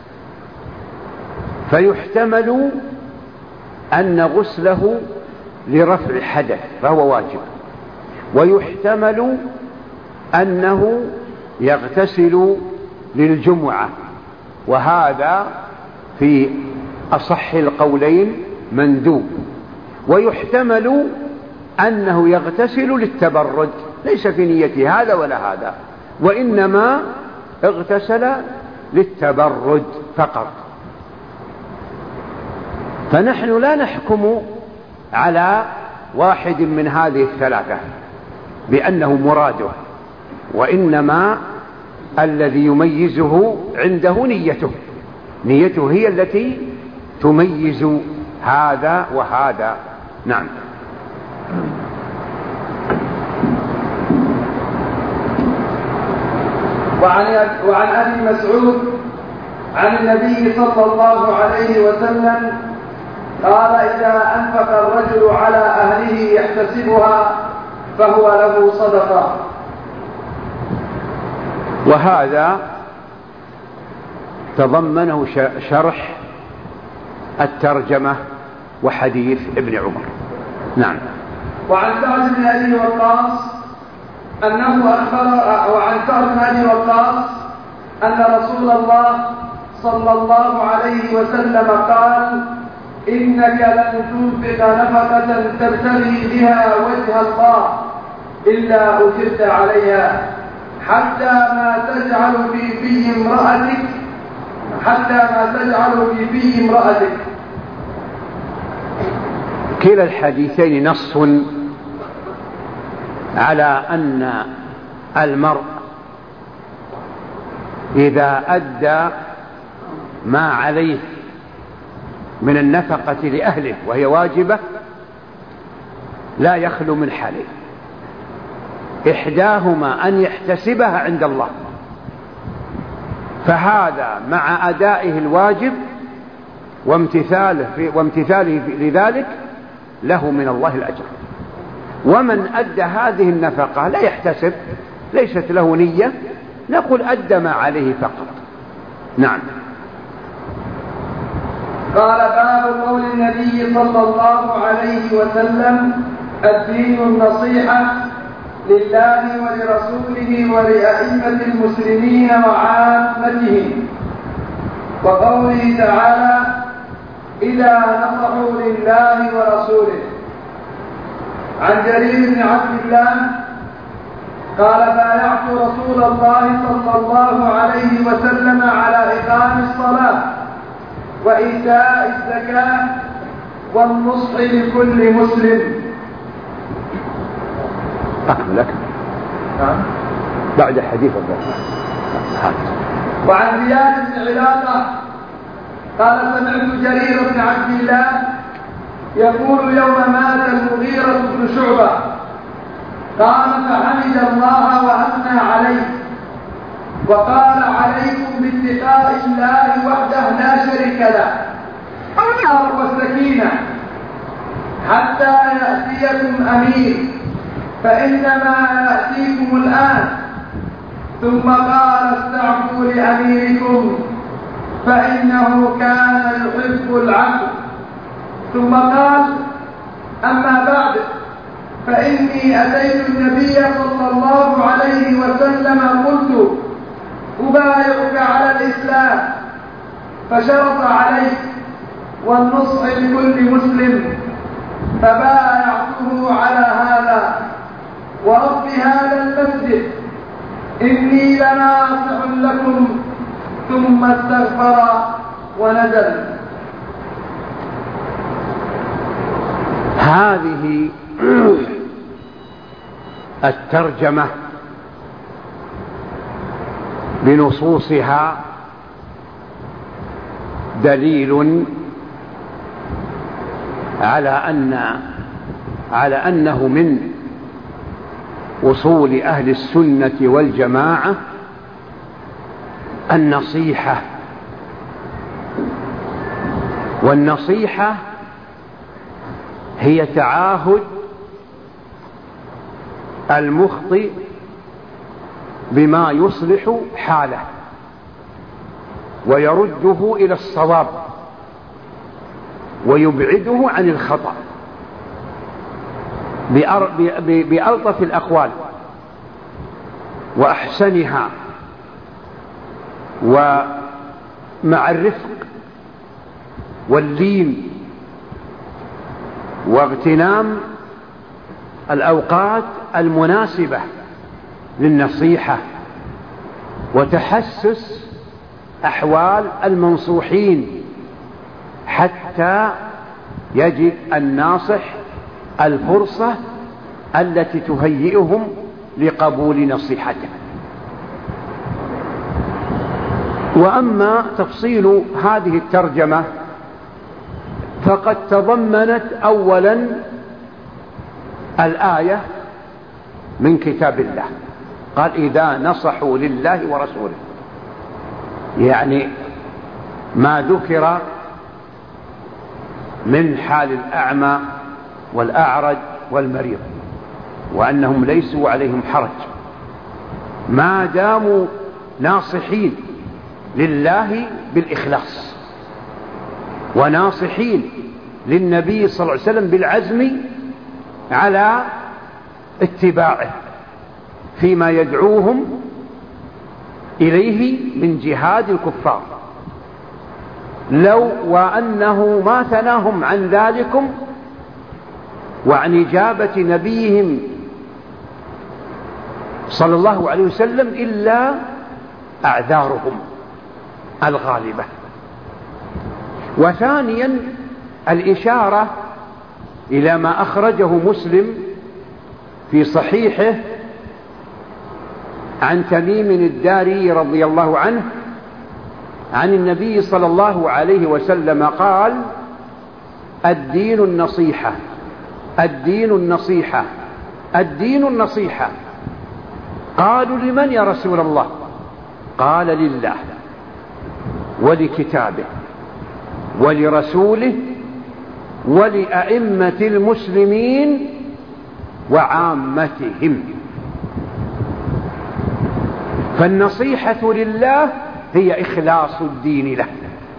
فيحتمل أن غسله لرفع حدث فهو واجب، ويحتمل أنه يغتسل للجمعة، وهذا في أصح القولين مندوب، ويحتمل أنه يغتسل للتبرد، ليس في نيته هذا ولا هذا، وإنما اغتسل للتبرد فقط. فنحن لا نحكم على واحد من هذه الثلاثة بأنه مراده، وإنما الذي يميزه عنده نيته هي التي تميز هذا وهذا. نعم. وعن أبي مسعود عن النبي صلى الله عليه وسلم قال: إذا أنفق الرجل على أهله يحتسبها فهو له صدقة. وهذا تضمنه شرح الترجمة وحديث ابن عمر. نعم. وعن سعد بن أبي وقاص أنه أن رسول الله صلى الله عليه وسلم قال: إنك لن تنفق نفقة تبتغي بها وجه الله إلا أجرت عليها حتى ما تجعل في في امرأتك. كلا الحديثين نص على أن المرء إذا أدى ما عليه من النفقة لأهله وهي واجبة لا يخلو من حالين: إحداهما أن يحتسبها عند الله، فهذا مع أدائه الواجب وامتثاله لذلك له من الله الأجر. ومن أدى هذه النفقة لا يحتسب، ليست له نية، نقول أدى ما عليه فقط. نعم. قال: باب قول النبي صلى الله عليه وسلم: الدين النصيحة لله ولرسوله ولأئمة المسلمين وعامتهم. وقوله تعالى: إذا نصحوا لله ورسوله. عن جرير بن عبد الله قال: بايعت رسول الله صلى الله عليه وسلم على إقام الصلاة وإيتاء الزكاة والنصح لكل مسلم. أكمل. بعد حديث الضحى. وعن زياد بن علاقة قال: سمعت جرير بن عبد الله يقول يوم مات المغيرة بن شعبة: قام فحمد الله وأثنى عليه وقال: عليكم باتقاء الله وحده لا شريك له والسكينة حتى يأتيكم أمير، فإنما يأتيكم الآن. ثم قال: استعفوا لأميركم فإنه كان يحب العفو. ثم قال: أما بعد، فإني أتيت النبي صلى الله عليه وسلم قلت: أبايعك على الإسلام، فشرط عليه والنصح لكل مسلم، فبايعته على هذا ورب هذا المسجد، إني لناصح لكم. ثم استغفر ونزل. هذه الترجمة بنصوصها دليل على أنه من أصول أهل السنة والجماعة النصيحة، والنصيحة هي تعاهد المخطئ بما يصلح حاله ويرده إلى الصواب ويبعده عن الخطأ بألطف الأقوال وأحسنها ومع الرفق واللين واغتنام الأوقات المناسبة للنصيحة وتحسس أحوال المنصوحين حتى يجد الناصح الفرصة التي تهيئهم لقبول نصيحته. وأما تفصيل هذه الترجمة فقد تضمنت أولا الآية من كتاب الله، قال إذا نصحوا لله ورسوله، يعني ما ذكر من حال الأعمى والأعرج والمريض وأنهم ليسوا عليهم حرج ما داموا ناصحين لله بالإخلاص وناصحين للنبي صلى الله عليه وسلم بالعزم على اتباعه فيما يدعوهم إليه من جهاد الكفار، لو وأنه ما ثناهم عن ذلكم وعن إجابة نبيهم صلى الله عليه وسلم إلا أعذارهم الغالبة. وثانيا الإشارة إلى ما أخرجه مسلم في صحيحه عن تميم الداري رضي الله عنه عن النبي صلى الله عليه وسلم قال الدين النصيحة، الدين النصيحة، الدين النصيحة. قالوا لمن يا رسول الله؟ قال لله ولكتابه ولرسوله ولأئمة المسلمين وعامتهم. فالنصيحة لله هي إخلاص الدين له،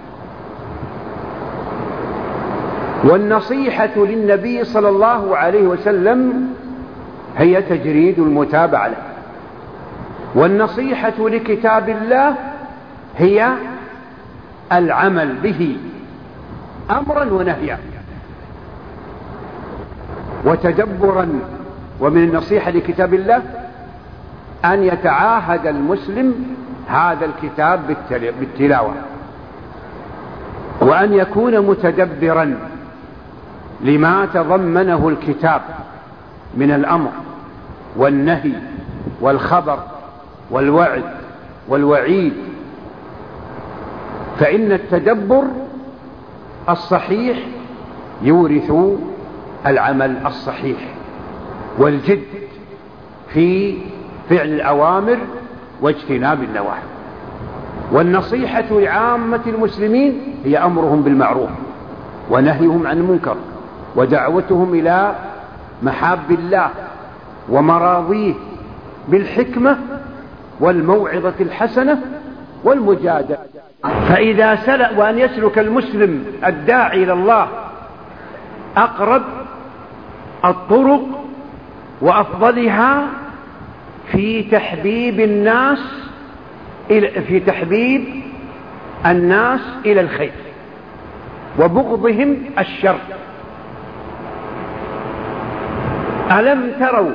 والنصيحة للنبي صلى الله عليه وسلم هي تجريد المتابعة له، والنصيحة لكتاب الله هي العمل به أمرا ونهيا وتدبرا. ومن النصيحة لكتاب الله أن يتعاهد المسلم هذا الكتاب بالتلاوة، وأن يكون متدبرا لما تضمنه الكتاب من الأمر والنهي والخبر والوعد والوعيد. فإن التدبر الصحيح يورث العمل الصحيح والجد في فعل الأوامر واجتناب النواهي. والنصيحة لعامة المسلمين هي أمرهم بالمعروف ونهيهم عن المنكر ودعوتهم إلى محاب الله ومراضيه بالحكمة والموعظة الحسنة والمجادلة. فإذا سلك وأن يسلك المسلم الداعي إلى الله أقرب الطرق وأفضلها في تحبيب الناس إلى الخير وبغضهم الشر. ألم تروا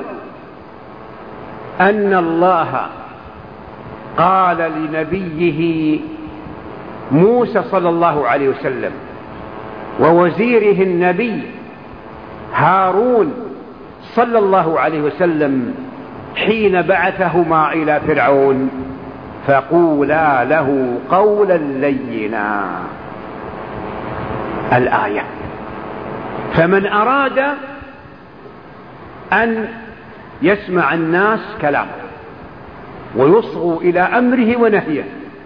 أن الله قال لنبيه موسى صلى الله عليه وسلم ووزيره النبي هارون صلى الله عليه وسلم حين بعثهما إلى فرعون فقولا له قولا لينا. الآية. فمن أراد أن يسمع الناس كلامه ويصغوا إلى أمره ونهيه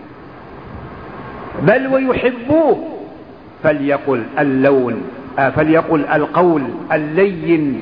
بل ويحبوه فليقل القول اللين.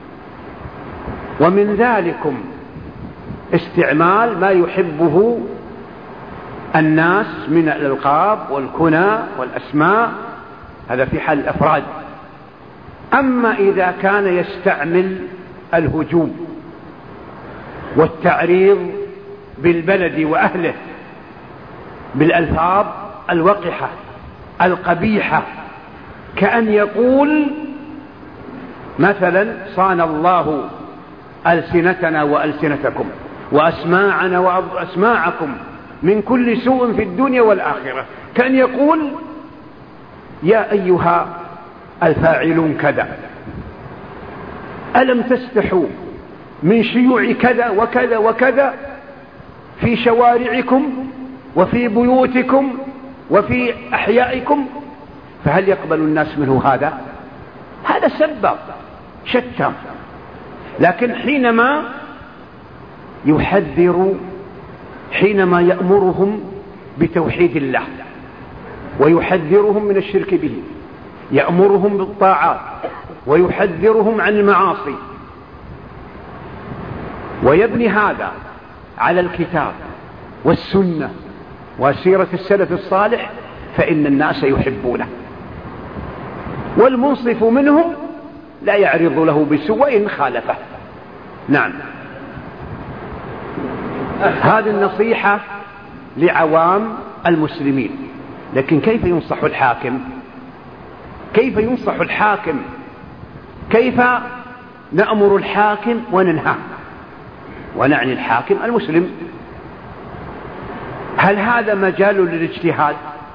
ومن ذلكم استعمال ما يحبه الناس من الألقاب والكنى والأسماء، هذا في حال الأفراد. أما إذا كان يستعمل الهجوم والتعريض بالبلد وأهله بالألفاظ الوقحة القبيحة، كأن يقول مثلا صان الله ألسنتنا وألسنتكم وأسماعنا وأسماعكم من كل سوء في الدنيا والآخرة، كأن يقول يا أيها الفاعلون كذا ألم تستحوا من شيوع كذا وكذا وكذا في شوارعكم وفي بيوتكم وفي أحيائكم؟ فهل يقبل الناس منه هذا؟ هذا سبب شتى. لكن حينما يحذر، حينما يأمرهم بتوحيد الله ويحذرهم من الشرك به، يأمرهم بالطاعات ويحذرهم عن المعاصي، ويبني هذا على الكتاب والسنة وسيرة السلف الصالح، فإن الناس يحبونه، والمنصف منهم لا يعرض له بسوء إن خالفه. نعم، هذه النصيحة لعوام المسلمين. لكن كيف ينصح الحاكم؟ كيف ينصح الحاكم؟ كيف نأمر الحاكم وننهاه؟ ونعني الحاكم المسلم. هل هذا مجال للاجتهاد؟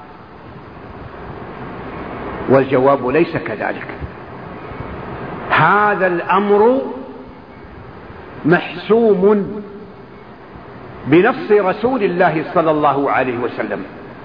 والجواب ليس كذلك. هذا الأمر محسوم بنص رسول الله صلى الله عليه وسلم.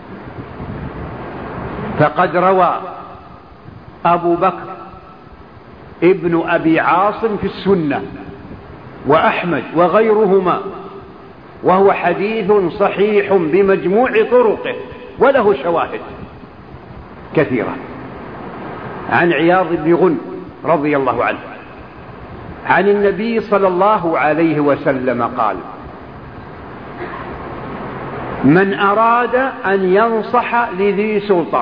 فقد روى أبو بكر ابن أبي عاصم في السنة وأحمد وغيرهما، وهو حديث صحيح بمجموع طرقه وله شواهد كثيرة، عن عياض بن غنم رضي الله عنه عن النبي صلى الله عليه وسلم قال: من أراد أن ينصح لذي سلطان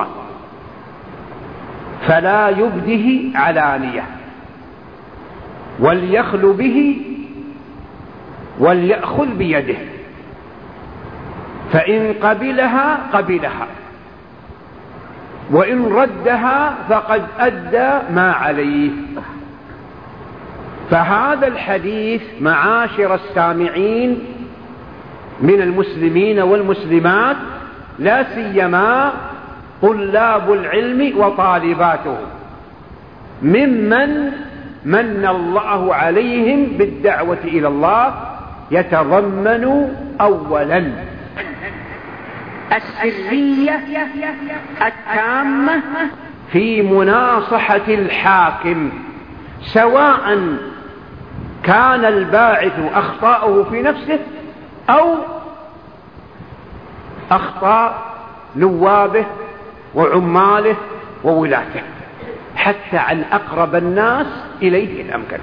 فلا يبده علانية، وليخل به وليأخذ بيده، فإن قبلها قبلها، وإن ردها فقد أدى ما عليه. فهذا الحديث معاشر السامعين من المسلمين والمسلمات، لا سيما طلاب العلم وطالباته، ممن من الله عليهم بالدعوة إلى الله، يتضمن أولا السرية التامة في مناصحة الحاكم، سواء كان الباعث أخطاؤه في نفسه أو أخطاء نوابه وعماله وولاته، حتى عن أقرب الناس إليه الأمكن.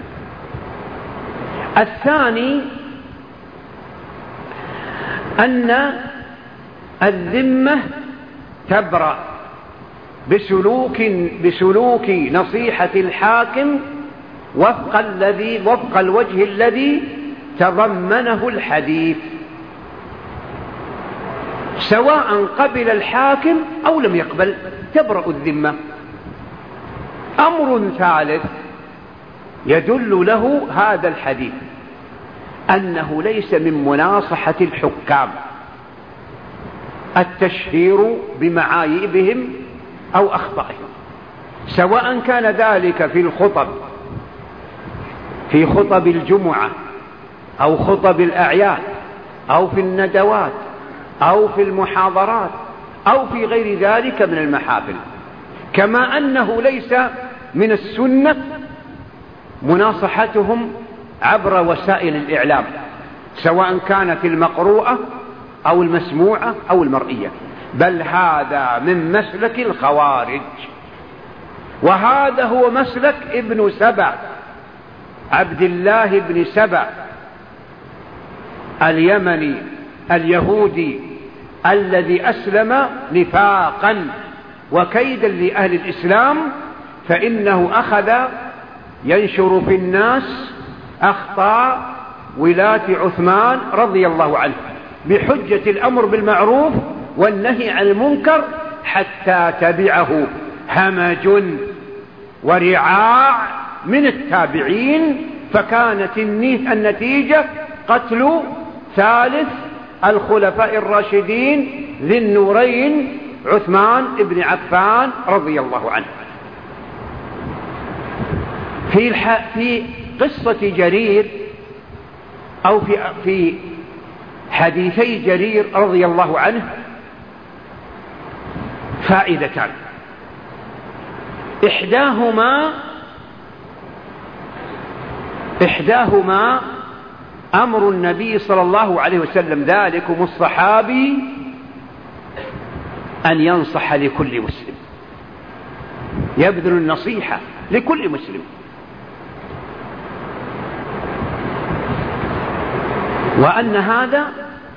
الثاني أن الذمة تبرأ بسلوك نصيحة الحاكم وفق الوجه الذي تضمنه الحديث، سواء قبل الحاكم أو لم يقبل، تبرأ الذمة. أمر ثالث يدل له هذا الحديث أنه ليس من مناصحة الحكام التشهير بمعايبهم أو أخطائهم، سواء كان ذلك في خطب الجمعة أو خطب الأعياد أو في الندوات أو في المحاضرات أو في غير ذلك من المحافل. كما أنه ليس من السنة مناصحتهم عبر وسائل الإعلام، سواء كانت المقروءة أو المسموعة أو المرئية، بل هذا من مسلك الخوارج، وهذا هو مسلك ابن سبع، عبد الله بن سبع اليمني اليهودي الذي أسلم نفاقا وكيدا لأهل الإسلام، فإنه أخذ ينشر في الناس أخطاء ولاة عثمان رضي الله عنه بحجة الأمر بالمعروف والنهي عن المنكر، حتى تبعه همج ورعاع من التابعين، فكانت النتيجة قتل ثالث الخلفاء الراشدين ذي النورين عثمان بن عفان رضي الله عنه. في قصة جرير أو في حديثي جرير رضي الله عنه فائدتان، إحداهما أمر النبي صلى الله عليه وسلم ذلكم الصحابي أن ينصح لكل مسلم، يبذل النصيحة لكل مسلم، وأن هذا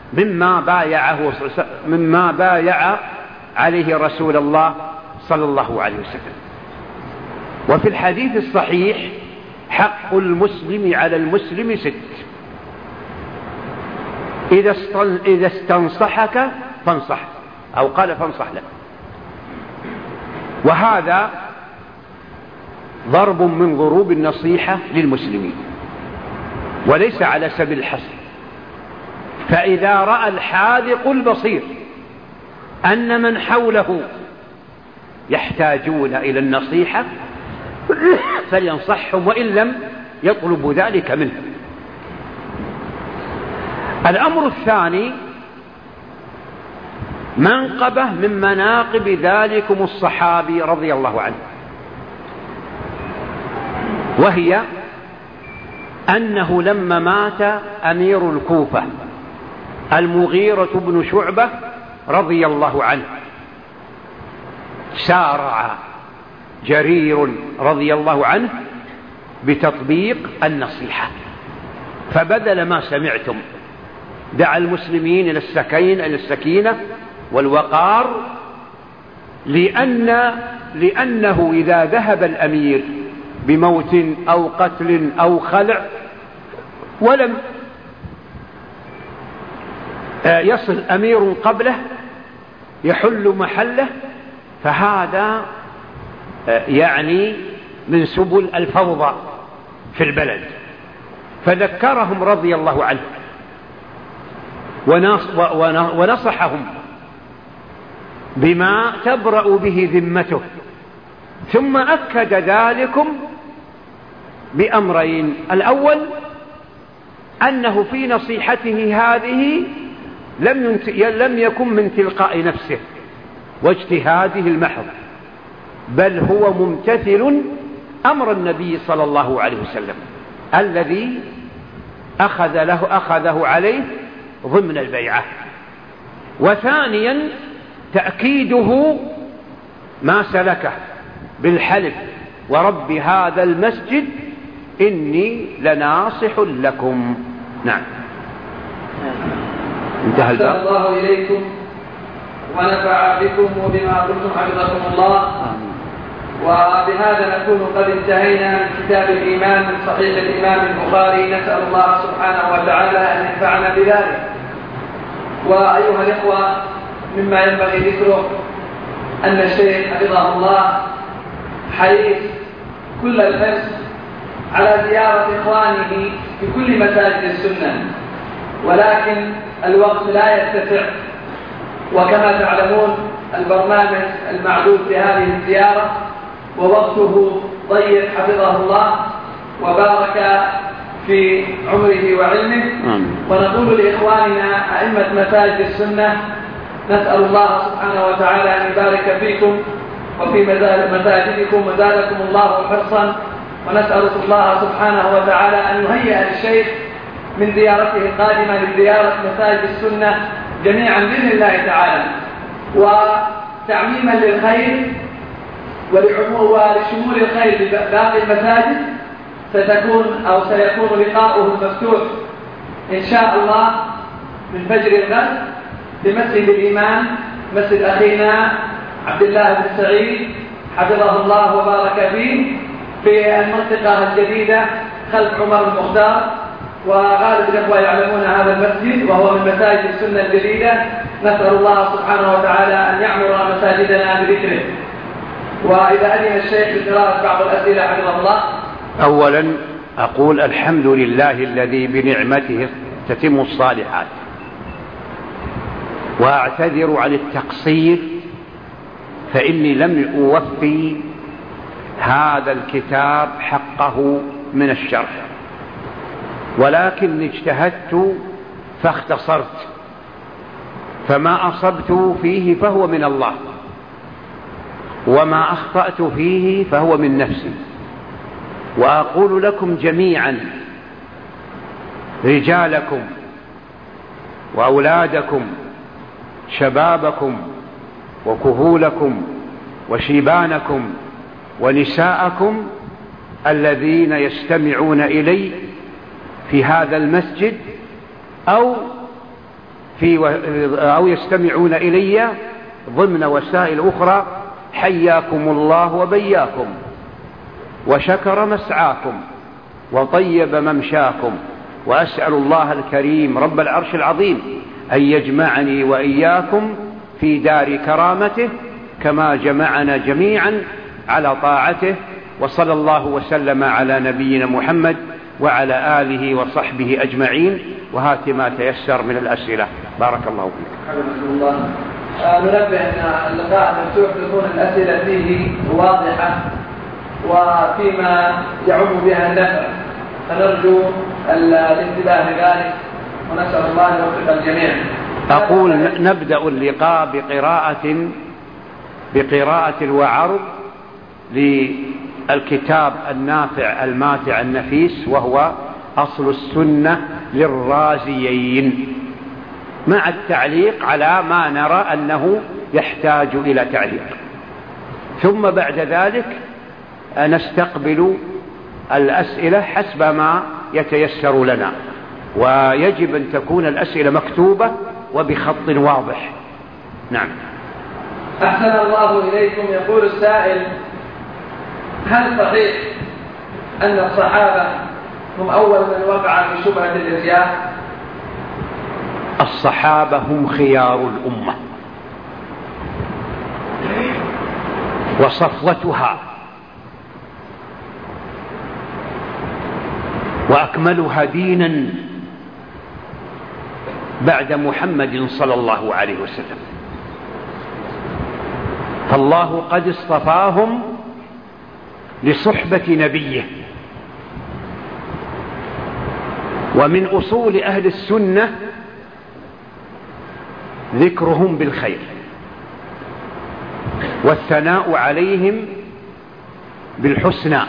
مما بايع عليه رسول الله صلى الله عليه وسلم. وفي الحديث الصحيح حق المسلم على المسلم 6، إذا استنصحك فانصح، أو قال فانصح له. وهذا ضرب من ضروب النصيحة للمسلمين، وليس على سبيل الحصر. فإذا رأى الحاذق البصير أن من حوله يحتاجون إلى النصيحة فلينصحهم، وإن لم يطلب ذلك منهم. الأمر الثاني منقبة من مناقب ذلكم الصحابي رضي الله عنه، وهي أنه لما مات أمير الكوفة المغيرة بن شعبة رضي الله عنه، سارع جرير رضي الله عنه بتطبيق النصيحة، فبدل ما سمعتم دعا المسلمين إلى السكينة والوقار، لأنه إذا ذهب الأمير بموت أو قتل أو خلع ولم يصل أمير قبله يحل محله، فهذا يعني من سبل الفوضى في البلد. فذكرهم رضي الله عنه ونصحهم بما تبرأ به ذمته، ثم أكد ذلكم بأمرين: الأول أنه في نصيحته هذه لم يكن من تلقاء نفسه واجتهاده المحض، بل هو ممتثل أمر النبي صلى الله عليه وسلم الذي أخذه عليه ضمن البيعة. وثانيا تأكيده ما سلكه بالحلف: ورب هذا المسجد إني لناصح لكم. نعم، انتهى الباب. أحسن الله إليكم ونفع بكم وبما قلتم حفظكم الله. وبهذا نكون قد انتهينا من كتاب الإيمان من صحيح الإمام البخاري، نسأل الله سبحانه وتعالى أن ينفعنا بذلك. وأيها الإخوة، مما ينبغي ذكره أن الشيخ حفظه الله حريص كل الحرص على زيارة إخوانه في كل مساجد السنة، ولكن الوقت لا يتسع وكما تعلمون البرنامج المعدود في هذه الزيارة ووقته ضيق حفظه الله وبارك في عمره وعلمه. ونقول لإخواننا أئمة مساجد السنة نسأل الله سبحانه وتعالى أن يبارك فيكم وفي مساجدكم وزادكم الله حرصا، ونسأل الله سبحانه وتعالى أن يهيئ للشيخ من زيارته القادمة لزيارة مساجد السنة جميعا بإذن الله تعالى، وتعميما للخير ولشمول الخير بباقي المساجد سيكون لقاؤه المفتوح إن شاء الله من فجر الغد في مسجد الإمام مسجد أخينا عبد الله بن سعيد حفظه الله وبارك فيه في المنطقة الجديدة خلف عمر المختار. وغالب الأخوة يعلمون هذا المسجد وهو من مساجد السنة الجديدة. نسأل الله سبحانه وتعالى أن يعمر مساجدنا بذكره. وإذا أذن الشيخ بقراءة بعض الأسئلة حفظه الله. أولا أقول الحمد لله الذي بنعمته تتم الصالحات، وأعتذر عن التقصير فإني لم أوفي هذا الكتاب حقه من الشرح، ولكن اجتهدت فاختصرت، فما أصبت فيه فهو من الله، وما أخطأت فيه فهو من نفسي. وأقول لكم جميعا رجالكم وأولادكم شبابكم وكهولكم وشيبانكم ونساءكم الذين يستمعون إلي في هذا المسجد أو يستمعون إلي ضمن وسائل أخرى، حياكم الله وبياكم وشكر مسعاكم وطيب ممشاكم، وأسأل الله الكريم رب العرش العظيم أن يجمعني وإياكم في دار كرامته كما جمعنا جميعا على طاعته. وصلى الله وسلم على نبينا محمد وعلى آله وصحبه أجمعين. وهات ما تيسر من الأسئلة. بارك الله فيك. ننبه أن اللقاء مفتوح تكون الأسئلة فيه واضحة وفيما يعم بها النفع، فنرجو الانتباه لذلك ونسأل الله أن يوفق الجميع. أقول نبدأ اللقاء بقراءة وعرض للكتاب النافع الماتع النفيس، وهو أصل السنة للرازيين، مع التعليق على ما نرى أنه يحتاج إلى تعليق. ثم بعد ذلك نستقبل الأسئلة حسب ما يتيسر لنا، ويجب أن تكون الأسئلة مكتوبة وبخط واضح. نعم. أحسن الله إليكم. يقول السائل: هل صحيح أن الصحابة هم أول من وقع في شبهة الإرجاء؟ الصحابة هم خيار الأمة وصفوتها وأكملها دينا بعد محمد صلى الله عليه وسلم، فالله قد اصطفاهم لصحبة نبيه. ومن أصول أهل السنة ذكرهم بالخير والثناء عليهم بالحسنى،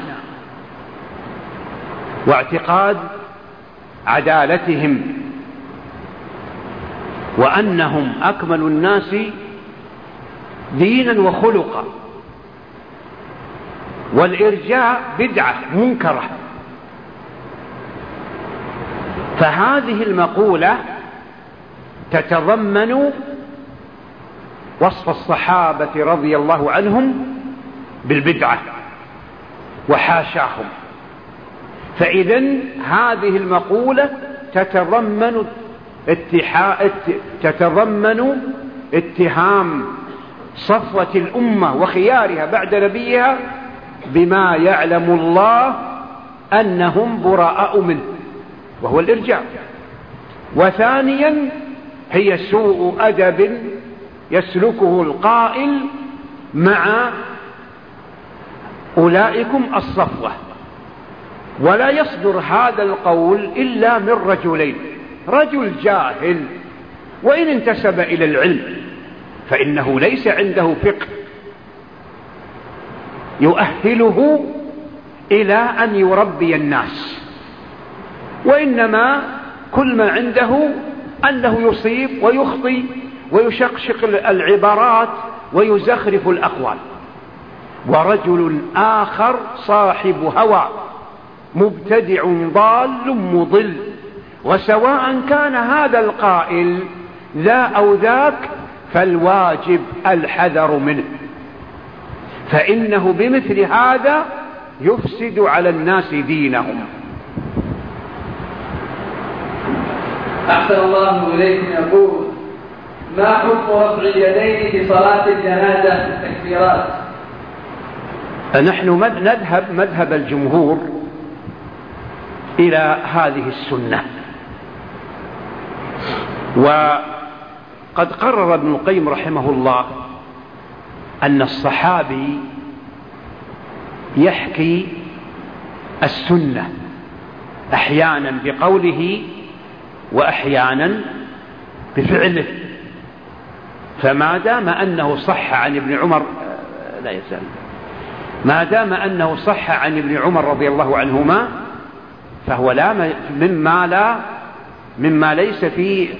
واعتقاد عدالتهم، وأنهم أكمل الناس دينا وخلقا. والإرجاء بدعة منكرة، فهذه المقولة تتضمن وصف الصحابة رضي الله عنهم بالبدعة وحاشاهم. فإذن هذه المقولة تتضمن اتهام صفوة الأمة وخيارها بعد نبيها بما يعلم الله أنهم براء منه، وهو الإرجاء. وثانيا هي سوء أدب يسلكه القائل مع أولئكم الصفوة. ولا يصدر هذا القول إلا من رجلين: رجل جاهل وإن انتسب إلى العلم فإنه ليس عنده فقه يؤهله إلى أن يربي الناس، وإنما كل ما عنده أنه يصيب ويخطي ويشقشق العبارات ويزخرف الأقوال. ورجل آخر صاحب هوى مبتدع ضال مضل، وسواء كان هذا القائل ذا أو ذاك فالواجب الحذر منه، فإنه بمثل هذا يفسد على الناس دينهم. أحسن الله إليكم. يقول: ما حكم رفع اليدين في صلاة الجنازة في التكبيرات؟ نحن نذهب مذهب الجمهور إلى هذه السنة. وقد قرر ابن القيم رحمه الله أن الصحابي يحكي السنة أحيانا بقوله وأحيانا بفعله، فما دام أنه صح عن ابن عمر لا يزال، ما دام أنه صح عن ابن عمر رضي الله عنهما فهو لا مما ليس في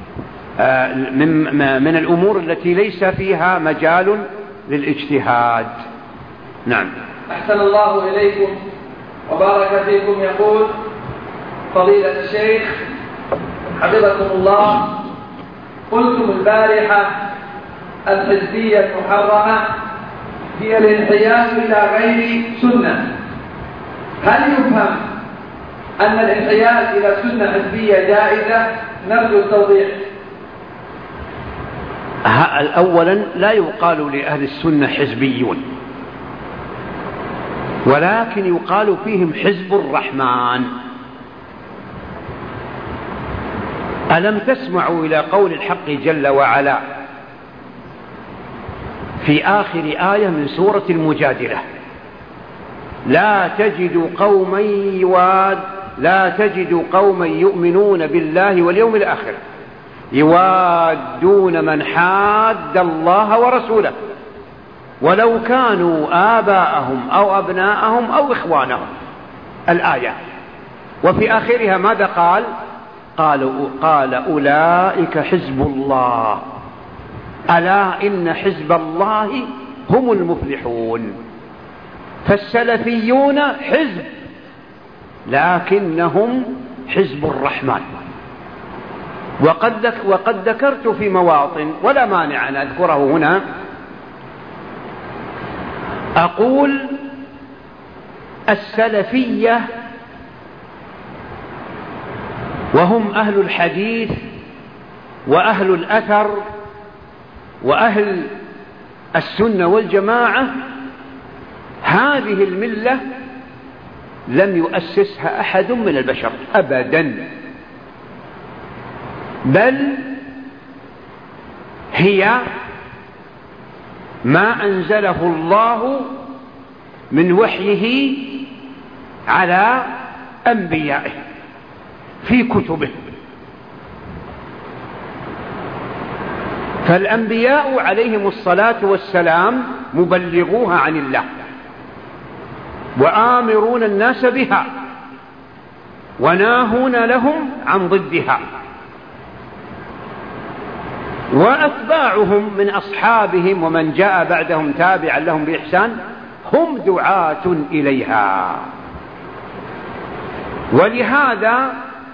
من الأمور التي ليس فيها مجال للاجتهاد. نعم. أحسن الله إليكم وبارك فيكم. يقول فضيلة الشيخ حفظكم الله: قلتم البارحة الحزبية المحرمة هي الانحياز إلى غير سنة، هل يفهم أن الانحياز إلى سنة حزبية جائزة؟ نرجو التوضيح. أولا لا يقال لأهل السنة حزبيون، ولكن يقال فيهم حزب الرحمن. ألم تسمعوا إلى قول الحق جل وعلا في آخر آية من سورة المجادلة: لا تجد قوما يؤمنون بالله واليوم الآخر يوادون من حاد الله ورسوله ولو كانوا آباءهم أو أبناءهم أو إخوانهم. الآية. وفي آخرها ماذا قال؟ قال أولئك حزب الله ألا إن حزب الله هم المفلحون. فالسلفيون حزب لكنهم حزب الرحمن. وقد ذكرت في مواطن ولا مانع أن أذكره هنا، أقول السلفية وهم أهل الحديث وأهل الأثر وأهل السنة والجماعة، هذه الملة لم يؤسسها أحد من البشر أبدا، بل هي ما أنزله الله من وحيه على أنبيائه في كتبه. فالأنبياء عليهم الصلاة والسلام مبلغوها عن الله وآمرون الناس بها وناهون لهم عن ضدها، وأتباعهم من أصحابهم ومن جاء بعدهم تابعا لهم بإحسان هم دعاة إليها. ولهذا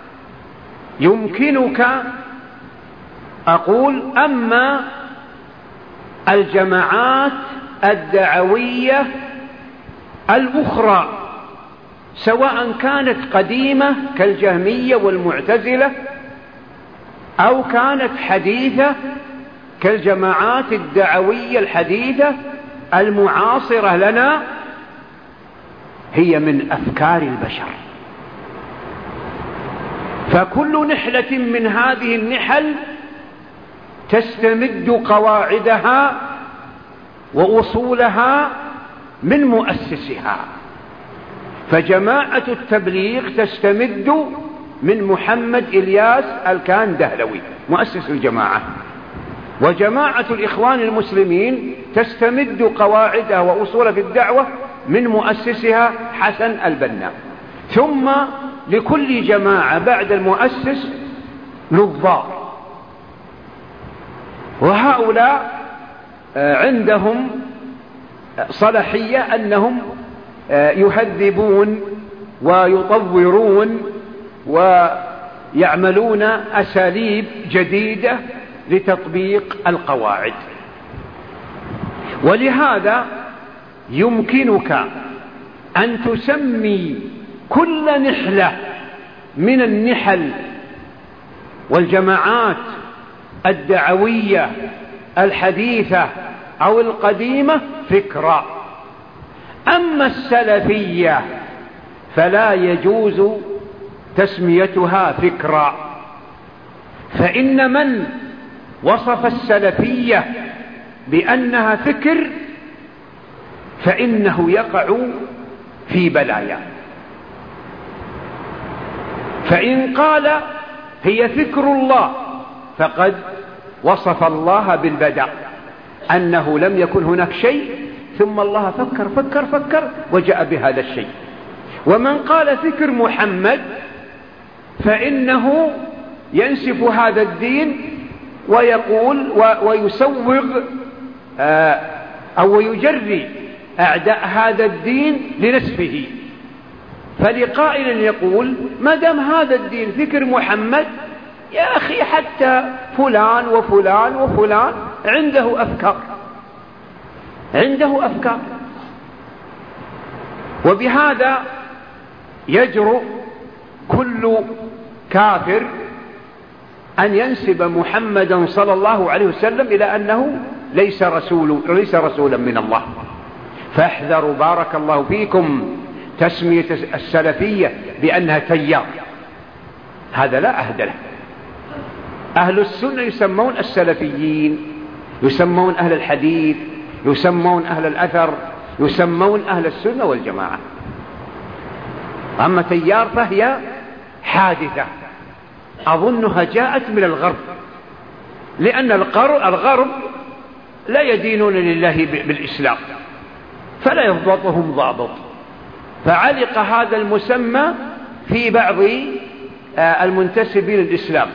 يمكنك أقول أما الجماعات الدعوية الأخرى سواء كانت قديمة كالجهمية والمعتزلة أو كانت حديثة كالجماعات الدعوية الحديثة المعاصرة لنا، هي من أفكار البشر. فكل نحلة من هذه النحل تستمد قواعدها وأصولها من مؤسسها. فجماعة التبليغ تستمد من محمد إلياس الكندهلوي مؤسس الجماعة، وجماعة الإخوان المسلمين تستمد قواعدها وأصولها في الدعوة من مؤسسها حسن البنا. ثم لكل جماعة بعد المؤسس نظار، وهؤلاء عندهم صلاحية أنهم يهذبون ويطورون ويعملون أساليب جديدة لتطبيق القواعد. ولهذا يمكنك أن تسمي كل نحلة من النحل والجماعات الدعوية الحديثة أو القديمة فكرة. أما السلفية فلا يجوز تسميتها فكرة، فإن من وصف السلفية بأنها فكر فإنه يقع في بلايا. فإن قال هي فكر الله فقد وصف الله بالبدع، أنه لم يكن هناك شيء ثم الله فكر وجاء بهذا الشيء. ومن قال فكر محمد فإنه ينسف هذا الدين ويقول ويسوغ أو يجري أعداء هذا الدين لنسفه. فلقائل يقول ما دام هذا الدين فكر محمد، يا أخي حتى فلان وفلان وفلان عنده أفكار. وبهذا يجرؤ كل كافر أن ينسب محمدا صلى الله عليه وسلم إلى أنه ليس رسولا من الله. فاحذروا بارك الله فيكم تسمية السلفية بأنها تيار، هذا لا عهد له. أهل السنة يسمون السلفيين، يسمون أهل الحديث، يسمون أهل الأثر، يسمون أهل السنة والجماعة. أما تيار فهي حادثة أظنها جاءت من الغرب، لأن الغرب لا يدينون لله بالإسلام فلا يضبطهم ضابط، فعلق هذا المسمى في بعض المنتسبين للإسلام،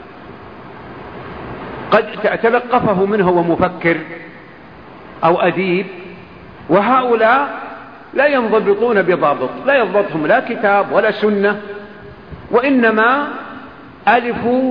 قد تلقفه منه ومفكر أو أديب، وهؤلاء لا ينضبطون بضابط، لا يضبطهم لا كتاب ولا سنة، وإنما ألفوا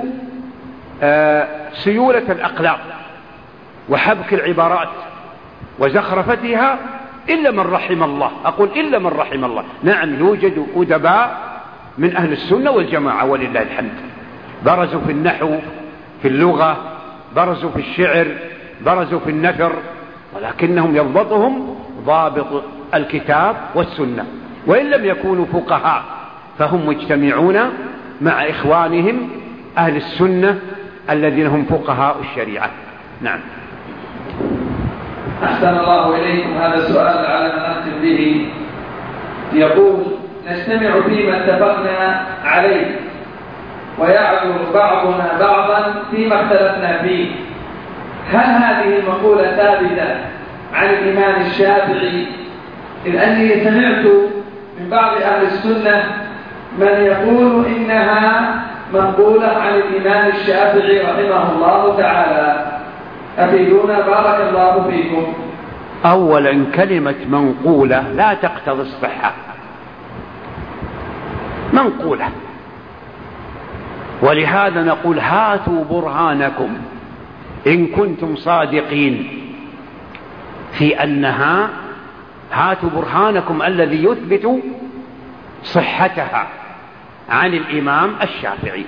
سيولة الأقلام وحبك العبارات وزخرفتها إلا من رحم الله. أقول إلا من رحم الله. نعم يوجد أدباء من أهل السنة والجماعة ولله الحمد، برزوا في النحو، في اللغة، برزوا في الشعر، برزوا في النثر، ولكنهم يضبطهم ضابط الكتاب والسنة. وإن لم يكونوا فقهاء فهم مجتمعون مع إخوانهم أهل السنة الذين هم فقهاء الشريعة. نعم. أحسن الله إليكم. هذا السؤال على ما نختم به يقول: نجتمع فيما اتفقنا عليه ويعذر بعضنا بعضا فيما اختلفنا فيه، هل هذه المقولة ثابتة عن الإمام الشافعي؟ إذ أني سمعت من بعض أهل السنة من يقول إنها منقولة عن الإمام الشافعي رحمه الله تعالى، أفيدونا بارك الله فيكم. أولا كلمة منقولة لا تقتضي الصحة، منقولة، ولهذا نقول هاتوا برهانكم إن كنتم صادقين في أنها، هاتوا برهانكم الذي يثبت صحتها عن الإمام الشافعي.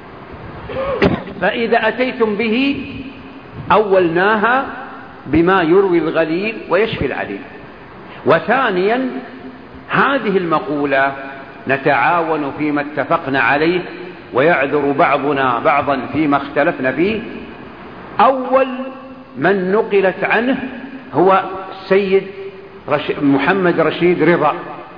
فإذا أتيتم به أولناها بما يروي الغليل ويشفي العليل. وثانيا هذه المقولة نتعاون فيما اتفقنا عليه ويعذر بعضنا بعضا فيما اختلفنا فيه، أول من نقلت عنه هو السيد محمد رشيد رضا،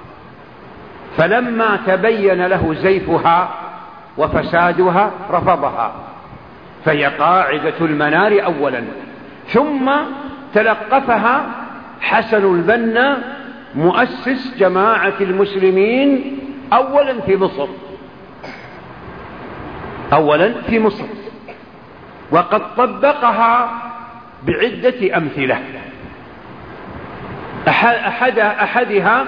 فلما تبين له زيفها وفسادها رفضها، فهي قاعدة المنار أولا. ثم تلقفها حسن البنا مؤسس جماعة المسلمين أولا في مصر، وقد طبقها بعدة أمثلة. أحدها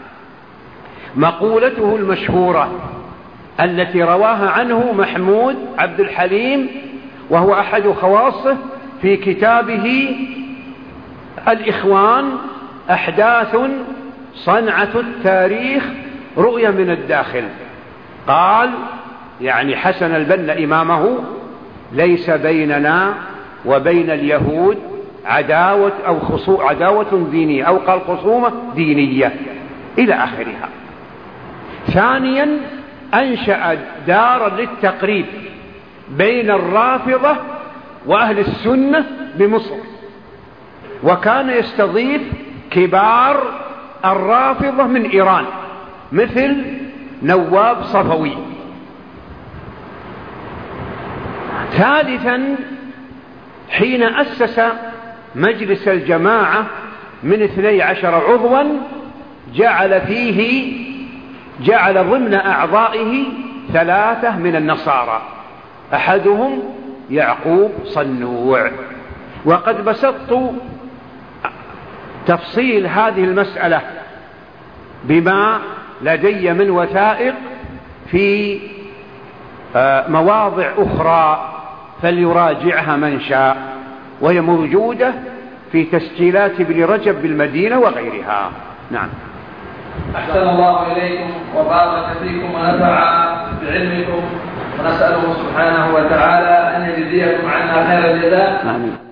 مقولته المشهورة التي رواها عنه محمود عبد الحليم، وهو أحد خواصه، في كتابه الإخوان: أحداث صنعة التاريخ رؤية من الداخل. قال يعني حسن البنا إمامه: ليس بيننا وبين اليهود عداوة أو عداوة دينية، أو قال خصومة دينية، إلى آخرها. ثانيا أنشأ دارا للتقريب بين الرافضة وأهل السنة بمصر، وكان يستضيف كبار الرافضة من إيران مثل نواب صفوي. ثالثا حين أسس مجلس الجماعة من 12 عضوا جعل ضمن أعضائه 3 من النصارى، أحدهم يعقوب صنوع. وقد بسطت تفصيل هذه المسألة بما لدي من وثائق في مواضع أخرى، فليراجعها من شاء، وهي موجودة في تسجيلات ابن رجب بالمدينة وغيرها. نعم. أحسن الله إليكم وبارك فيكم ونفع بعلمكم، ونسأله سبحانه وتعالى أن يجزيكم عنا خير الجزاء. آمين.